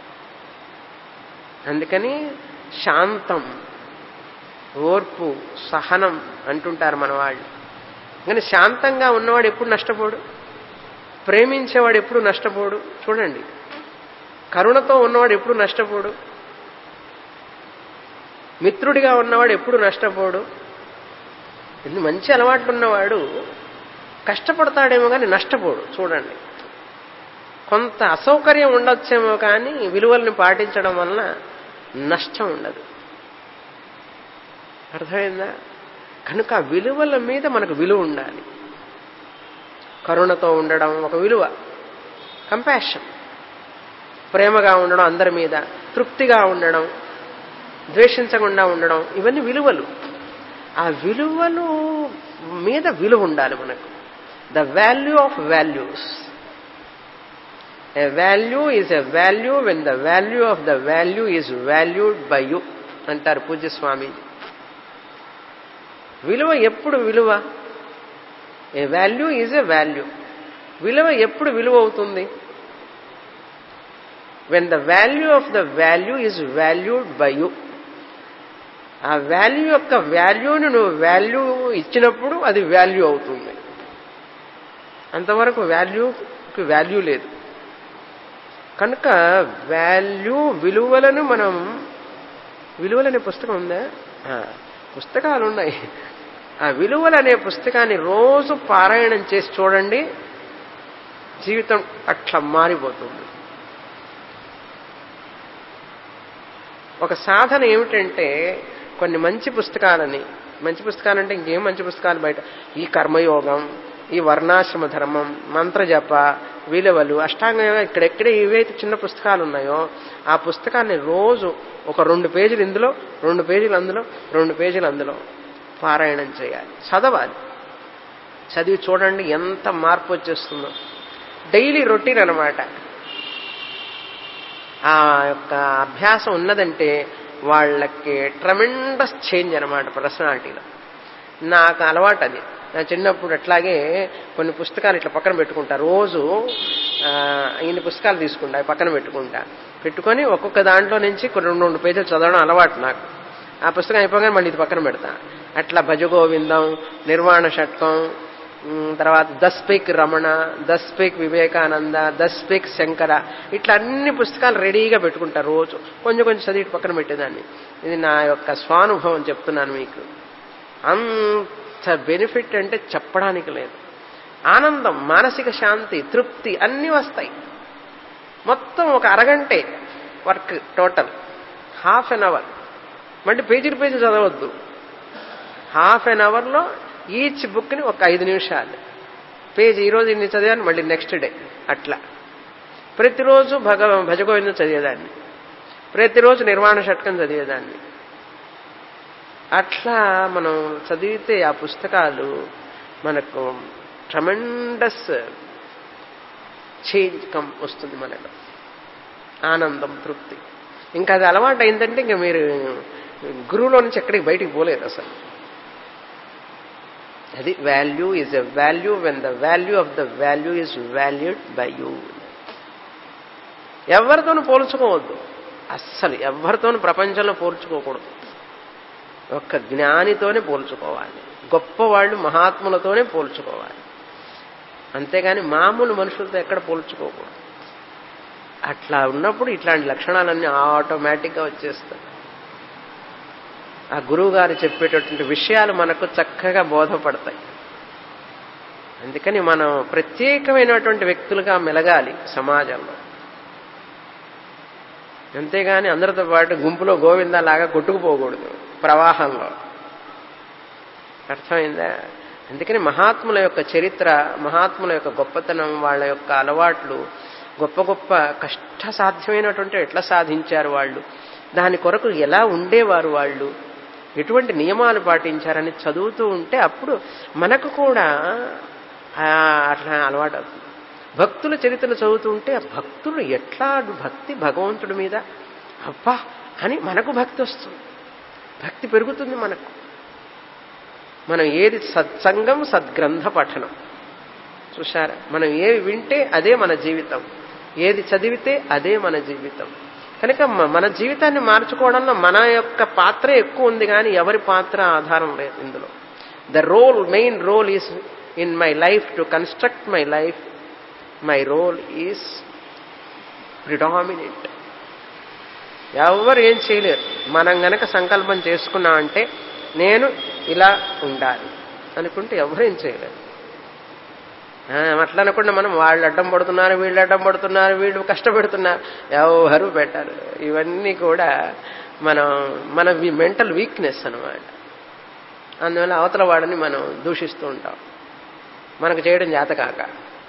అందుకని శాంతం, ఓర్పు, సహనం అంటుంటారు మన వాళ్ళు. కానీ శాంతంగా ఉన్నవాడు ఎప్పుడు నష్టపోడు, ప్రేమించేవాడు ఎప్పుడు నష్టపోడు. చూడండి, కరుణతో ఉన్నవాడు ఎప్పుడు నష్టపోడు, మిత్రుడిగా ఉన్నవాడు ఎప్పుడు నష్టపోడు. ఇది మంచి అలవాట్లు ఉన్నవాడు కష్టపడతాడేమో కానీ నష్టపోడు. చూడండి, కొంత అసౌకర్యం ఉండొచ్చేమో కానీ విలువల్ని పాటించడం వలన నష్టం ఉండదు. అర్థమైందా? కనుక విలువల మీద మనకు విలువ ఉండాలి. కరుణతో ఉండడం ఒక విలువ, కంపాషన్, ప్రేమగా ఉండడం అందరి మీద, తృప్తిగా ఉండడం, ద్వేషించకుండా ఉండడం, ఇవన్నీ విలువలు. ఆ విలువలు మీద విలువ ఉండాలి మనకు. The value of values. A value is a value when the value of the value is valued by you అంటారు పూజ్య స్వామీజీ. విలువ ఎప్పుడు విలువ? A value is a value. విలువ ఎప్పుడు విలువ అవుతుంది? When the value of the value is valued by you. ఆ వాల్యూ యొక్క వాల్యూని నువ్వు వాల్యూ ఇచ్చినప్పుడు అది వాల్యూ అవుతుంది. అంతవరకు వాల్యూకి వాల్యూ లేదు. కనుక వాల్యూ, విలువలను మనం, విలువలనే పుస్తకం ఉందా? పుస్తకాలు ఉన్నాయి. ఆ విలువలు అనే పుస్తకాన్ని రోజు పారాయణం చేసి చూడండి, జీవితం అట్లా మారిపోతుంది. ఒక సాధన ఏమిటంటే కొన్ని మంచి పుస్తకాలని, మంచి పుస్తకాలంటే ఇంకేం మంచి పుస్తకాలు బయట, ఈ కర్మయోగం, ఈ వర్ణాశ్రమ ధర్మం, మంత్రజప, విలువలు, అష్టాంగ, ఇక్కడెక్కడ ఏవైతే చిన్న పుస్తకాలు ఉన్నాయో ఆ పుస్తకాన్ని రోజు ఒక రెండు పేజీలు ఇందులో, రెండు పేజీలు అందులో, రెండు పేజీలు అందులో పారాయణం చేయాలి, చదవాలి. చదివి చూడండి ఎంత మార్పు వచ్చేస్తుందో. డైలీ రొటీన్ అన్నమాట. ఆ యొక్క అభ్యాసం ఉన్నదంటే వాళ్ళకి ట్రమెండస్ చేంజ్ అనమాట పర్సనాలిటీలో. నాకు అలవాటు అది. నా చిన్నప్పుడు అట్లాగే కొన్ని పుస్తకాలు ఇట్లా పక్కన పెట్టుకుంటా, రోజు ఇన్ని పుస్తకాలు తీసుకుంటా, పక్కన పెట్టుకుంటా, పెట్టుకొని ఒక్కొక్క దాంట్లో నుంచి కొన్ని రెండు రెండు పేజీలు చదవడం అలవాటు నాకు. ఆ పుస్తకం అయిపోగానే మళ్ళీ ఇది పక్కన పెడతా. అట్లా భజగోవిందం, నిర్వాణ షట్కం, తర్వాత the speak Ramana, the speak Vivekananda, the speak Shankara, ఇట్లా అన్ని పుస్తకాలు రెడీగా పెట్టుకుంటారు. రోజు కొంచెం కొంచెం చదివి పక్కన పెట్టేదాన్ని. ఇది నా యొక్క స్వానుభవం చెప్తున్నాను మీకు. అంత బెనిఫిట్ అంటే చెప్పడానికి లేదు. ఆనందం, మానసిక శాంతి, తృప్తి అన్నీ వస్తాయి. మొత్తం ఒక అరగంటే work total, half an hour. మళ్ళీ పేజీలు పేజీలు చదవద్దు. హాఫ్ అన్ అవర్లో ఈచ్ బుక్ని ఒక ఐదు నిమిషాలు పేజీ. ఈరోజు ఇన్ని చదివాను, మళ్ళీ నెక్స్ట్ డే అట్లా. ప్రతిరోజు భగ భజగోవిందం చదివేదాన్ని, ప్రతిరోజు నిర్వాణ షట్కం చదివేదాన్ని. అట్లా మనం చదివితే ఆ పుస్తకాలు మనకు ట్రమెండస్ చేంజ్ కమ్ వస్తుంది మనలో, ఆనందం, తృప్తి. ఇంకా అది అలవాటు అయిందంటే ఇంకా మీరు గురువులో నుంచి ఎక్కడికి బయటికి పోలేదు అసలు. అది value is a value when the value of the value is valued by you. ఎవరితోనూ పోల్చుకోవద్దు అస్సలు, ఎవరితోనూ ప్రపంచంలో పోల్చుకోకూడదు. ఒక్క జ్ఞానితోనే పోల్చుకోవాలి, గొప్పవాళ్ళు మహాత్ములతోనే పోల్చుకోవాలి. అంతేగాని మామూలు మనుషులతో ఎక్కడ పోల్చుకోకూడదు. అట్లా ఉన్నప్పుడు ఇట్లాంటి లక్షణాలన్నీ ఆటోమేటిక్గా వచ్చేస్తాయి. ఆ గురువు గారు చెప్పేటటువంటి విషయాలు మనకు చక్కగా బోధపడతాయి. అందుకని మనం ప్రత్యేకమైనటువంటి వ్యక్తులుగా మెలగాలి సమాజంలో. అంతేగాని అందరితో పాటు గుంపులో గోవిందాలాగా కొట్టుకుపోకూడదు ప్రవాహంలో. అర్థమైందా? అందుకని మహాత్ముల యొక్క చరిత్ర, మహాత్ముల యొక్క గొప్పతనం, వాళ్ళ యొక్క అలవాట్లు, గొప్ప గొప్ప కష్టసాధ్యమైనటువంటి ఎట్లా సాధించారు వాళ్ళు, దాని కొరకు ఎలా ఉండేవారు వాళ్ళు, ఎటువంటి నియమాలు పాటించారని చదువుతూ ఉంటే అప్పుడు మనకు కూడా అట్లా అలవాటు అవుతుంది. భక్తుల చరిత్రలు చదువుతూ ఉంటే భక్తులు ఎట్లా భక్తి భగవంతుడి మీద అబ్బా అని మనకు భక్తి వస్తుంది, భక్తి పెరుగుతుంది మనకు. మనం ఏది సత్సంగం, సద్గ్రంథ పఠనం. చూశారా, మనం ఏవి వింటే అదే మన జీవితం, ఏది చదివితే అదే మన జీవితం. కనుక మన జీవితాన్ని మార్చుకోవడంలో మన యొక్క పాత్ర ఎక్కువ ఉంది, కానీ ఎవరి పాత్ర ఆధారం లేదు ఇందులో. The role, main role is in my life to construct my life. My role is predominant. ఎవరు ఏం చేయలేరు. మనం గనక సంకల్పం చేసుకున్నామంటే నేను ఇలా ఉండాలి అనుకుంటే ఎవరేం చేయలేరు. అట్లా అనకుండా మనం వాళ్ళు అడ్డం పడుతున్నారు, వీళ్ళు అడ్డం పడుతున్నారు, వీళ్ళు కష్టపెడుతున్నారు, ఎవరు పెట్టారు. ఇవన్నీ కూడా మనం మన మెంటల్ వీక్నెస్ అన్నమాట. అందువల్ల అవతల వాడిని మనం దూషిస్తూ ఉంటాం, మనకు చేయడం చేతకాక.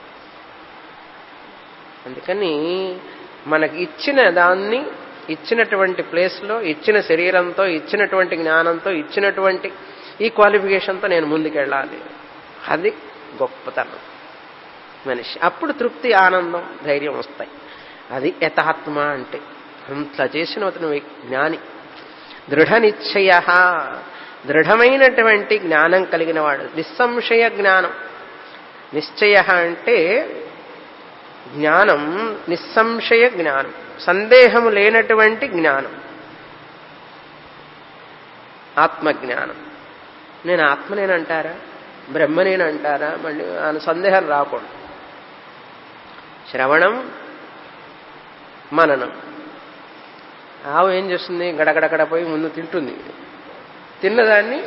అందుకని మనకి ఇచ్చిన దాన్ని, ఇచ్చినటువంటి ప్లేస్లో, ఇచ్చిన శరీరంతో, ఇచ్చినటువంటి జ్ఞానంతో, ఇచ్చినటువంటి ఈ క్వాలిఫికేషన్తో నేను ముందుకెళ్ళాలి. అది గొప్పతనం మనిషి. అప్పుడు తృప్తి, ఆనందం, ధైర్యం వస్తాయి. అది యథాత్మ అంటే. అంత చేసిన అతను జ్ఞాని. దృఢ నిశ్చయ, దృఢమైనటువంటి జ్ఞానం కలిగిన వాడు. నిస్సంశయ జ్ఞానం. నిశ్చయ అంటే జ్ఞానం, నిస్సంశయ జ్ఞానం, సందేహము లేనటువంటి జ్ఞానం, ఆత్మజ్ఞానం. నేను ఆత్మనేనంటారా, బ్రహ్మనేనంటారా, మళ్ళీ ఆయన సందేహం రాకూడదు. శ్రవణం, మననం. ఆవు ఏం చేస్తుంది, గడగడగడ పోయి ముందు తింటుంది. తిన్నదాన్ని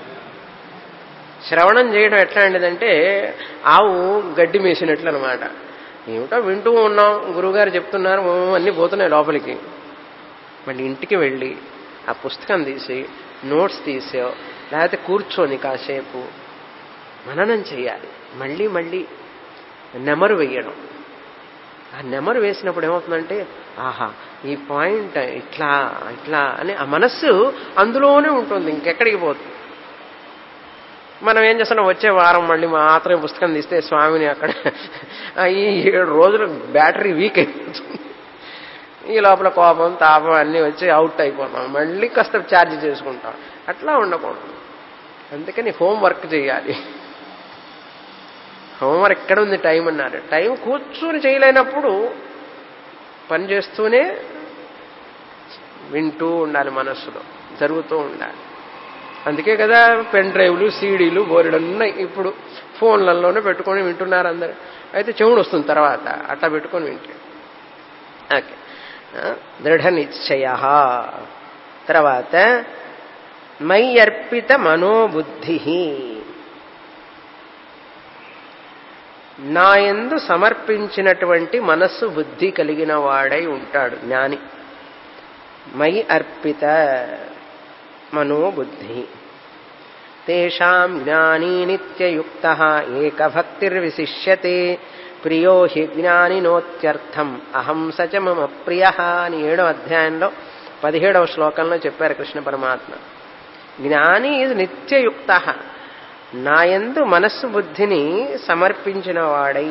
శ్రవణం చేయడం ఎట్లా అంటేదంటే ఆవు గడ్డి మేసినట్లు అనమాట. ఏమిటో వింటూ ఉన్నాం, గురువుగారు చెప్తున్నారు, అన్నీ పోతున్నాయి లోపలికి. మళ్ళీ ఇంటికి వెళ్ళి ఆ పుస్తకం తీసి నోట్స్ తీసో, లేకపోతే కూర్చొని కాసేపు మననం చేయాలి. మళ్ళీ మళ్ళీ నెమరు వేయడం. ఆ నెమరు వేసినప్పుడు ఏమవుతుందంటే ఆహా ఈ పాయింట్ ఇట్లా ఇట్లా అని ఆ మనస్సు అందులోనే ఉంటుంది, ఇంకెక్కడికి పోతుంది. మనం ఏం చేస్తున్నాం, వచ్చే వారం మళ్ళీ మాత్రమే పుస్తకం తీస్తే స్వామిని అక్కడ ఈ ఏడు రోజులు బ్యాటరీ వీక్ అయిపోతుంది. ఈ లోపల కోపం, తాపం అన్నీ వచ్చి అవుట్ అయిపోతాం. మళ్ళీ కాస్త ఛార్జ్ చేసుకుంటాం. అట్లా ఉండకూడదు. అందుకని హోంవర్క్ చేయాలి. హోంవర్క్ ఎక్కడ ఉంది టైం అన్నారు. టైం కూర్చుని చేయలేనప్పుడు పని చేస్తూనే వింటూ ఉండాలి, మనస్సులో జరుగుతూ ఉండాలి. అందుకే కదా పెన్ డ్రైవ్లు సీడీలు బోరెడున్నాయి ఇప్పుడు ఫోన్లలోనే పెట్టుకొని వింటున్నారు అందరు. అయితే చెవుడు వస్తుంది తర్వాత అట్లా పెట్టుకొని వింటే. ఓకే, దృఢ నిశ్చయ. తర్వాత మై అర్పిత మనోబుద్ధి, నాయందు సమర్పించినటువంటి మనస్సు బుద్ధి కలిగిన వాడై ఉంటాడు జ్ఞాని. మై అర్పిత మనోబుద్ధి. తేషాం జ్ఞానీ నిత్యయుక్తః ఏకభక్తిర్విశిష్యతే ప్రియో హి జ్ఞానినోత్యర్థం అహం సచ మమ ప్రియః అని ఏడో అధ్యాయంలో పదిహేడవ శ్లోకంలో చెప్పారు కృష్ణ పరమాత్మ. జ్ఞాని ఈజ్ నిత్యయుక్తః, నాయందు మనస్సు బుద్ధిని సమర్పించిన వాడై.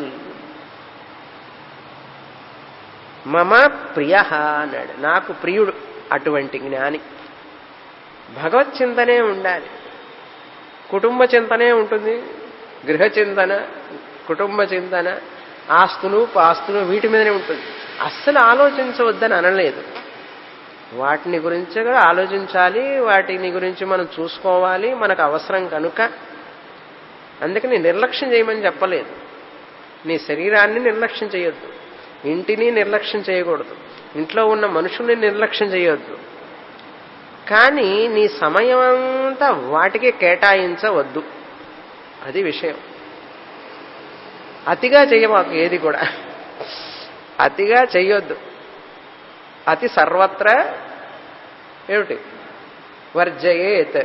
మమ ప్రియః అన్నాడు, నాకు ప్రియుడు అటువంటి జ్ఞాని. భగవత్ చింతనే ఉండాలి, కుటుంబ చింతనే ఉంటుంది, గృహ చింతన, కుటుంబ చింతన, ఆస్తులు పాస్తులు వీటి మీదనే ఉంటుంది. అస్సలు ఆలోచించవద్దని అనలేదు, వాటిని గురించి కూడా ఆలోచించాలి, వాటిని గురించి మనం చూసుకోవాలి, మనకు అవసరం కనుక. అందుకని నిర్లక్ష్యం చేయమని చెప్పలేదు. నీ శరీరాన్ని నిర్లక్ష్యం చేయొద్దు, ఇంటిని నిర్లక్ష్యం చేయకూడదు, ఇంట్లో ఉన్న మనుషుల్ని నిర్లక్ష్యం చేయొద్దు. కానీ నీ సమయం అంతా వాటికే కేటాయించవద్దు, అది విషయం. అతిగా చెయ్యమాకు ఏది కూడా, అతిగా చెయ్యొద్దు. అతి సర్వత్ర ఏమిటి వర్జయేత్,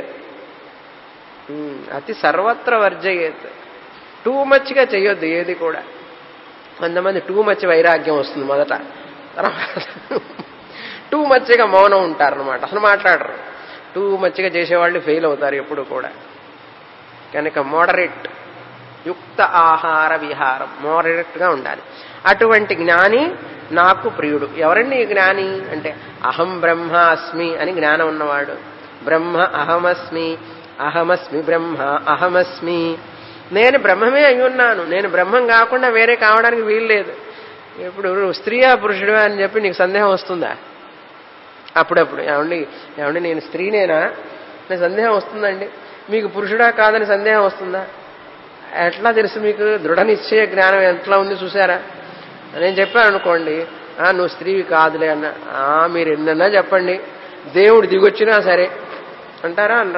అతి సర్వత్ర వర్జయేత్. టూ మచ్గా చెయ్యొద్దు ఏది కూడా. కొంతమంది టూ మచ్ వైరాగ్యం వస్తుంది మొదట, తర్వాత టూ మచ్గా మౌనం ఉంటారు అనమాట, అసలు మాట్లాడరు. టూ మచ్గా చేసేవాళ్ళు ఫెయిల్ అవుతారు ఎప్పుడు కూడా. కనుక మోడరేట్ యుక్త ఆహార విహారం, మోడరేట్గా ఉండాలి. అటువంటి జ్ఞాని నాకు ప్రియుడు. ఎవరండి ఈ జ్ఞాని అంటే అహం బ్రహ్మాస్మి అని జ్ఞానం ఉన్నవాడు. బ్రహ్మ అహమస్మి, అహమస్మి బ్రహ్మ అహమస్మి. నేను బ్రహ్మమే అయి ఉన్నాను, నేను బ్రహ్మం కాకుండా వేరే కావడానికి వీలు లేదు. ఇప్పుడు స్త్రీయా పురుషుడు అని చెప్పి నీకు సందేహం వస్తుందా? అప్పుడప్పుడు ఏమండి ఏమండి నేను స్త్రీనేనా నాకు సందేహం వస్తుందండి. మీకు పురుషుడా కాదని సందేహం వస్తుందా? ఎట్లా తెలుసు మీకు? దృఢ నిశ్చయ జ్ఞానం ఎట్లా ఉంది చూసారా? నేను చెప్పాను అనుకోండి, నువ్వు స్త్రీవి కాదులే అన్న, మీరు ఎన్నన్నా చెప్పండి, దేవుడు దిగొచ్చినా సరే అంటారా అన్నా?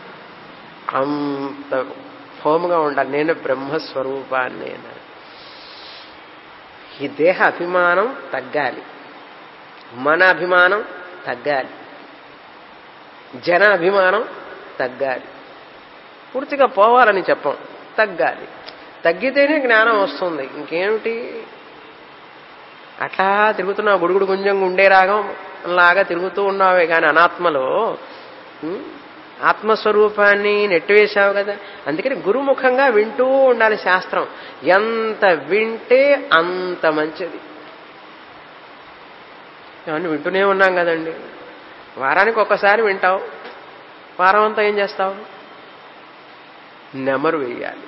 అంత హోముగా ఉండాలి. నేను బ్రహ్మస్వరూపాన్ని అన్నాను. ఈ దేహ అభిమానం తగ్గాలి, మన అభిమానం తగ్గాలి, జన అభిమానం తగ్గాలి. పూర్తిగా పోవాలని చెప్పం, తగ్గాలి. తగ్గితేనే జ్ఞానం వస్తుంది. ఇంకేమిటి అట్లా తిరుగుతున్నావు, గుడుగుడు గుంజం గుండే రాగం లాగా తిరుగుతూ ఉన్నావే కానీ అనాత్మలో ఆత్మస్వరూపాన్ని నెట్టివేశావు కదా. అందుకని గురుముఖంగా వింటూ ఉండాలి శాస్త్రం. ఎంత వింటే అంత మంచిది. అవన్నీ వింటూనే ఉన్నాం కదండి. వారానికి ఒక్కసారి వింటావు, వారం అంతా ఏం చేస్తావు? నెమరు వేయాలి.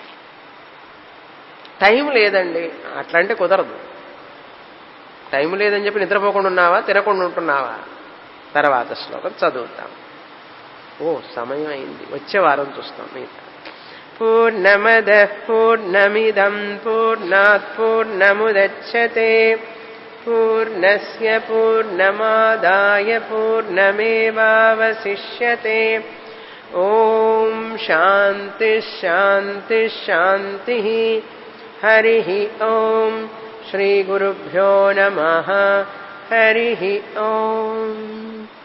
టైం లేదండి అట్లా అంటే కుదరదు. టైం లేదని చెప్పి నిద్రపోకుండా ఉన్నావా, తినకుండా ఉంటున్నావా? తర్వాత శ్లోకం చదువుతాం. ఓ సమయం అయింది, వచ్చే వారం చూస్తాం. మిగతా పూర్ణమద పూర్ణమిదం పూర్ణాత్ పూర్ణముదచ్యతే పూర్ణస్య పూర్ణమాదాయ పూర్ణమేవావశిష్యతే. ఓం శాంతి శాంతి శాంతి. హరి ఓం. శ్రీ గురుభ్యో నమః. హరి ఓం.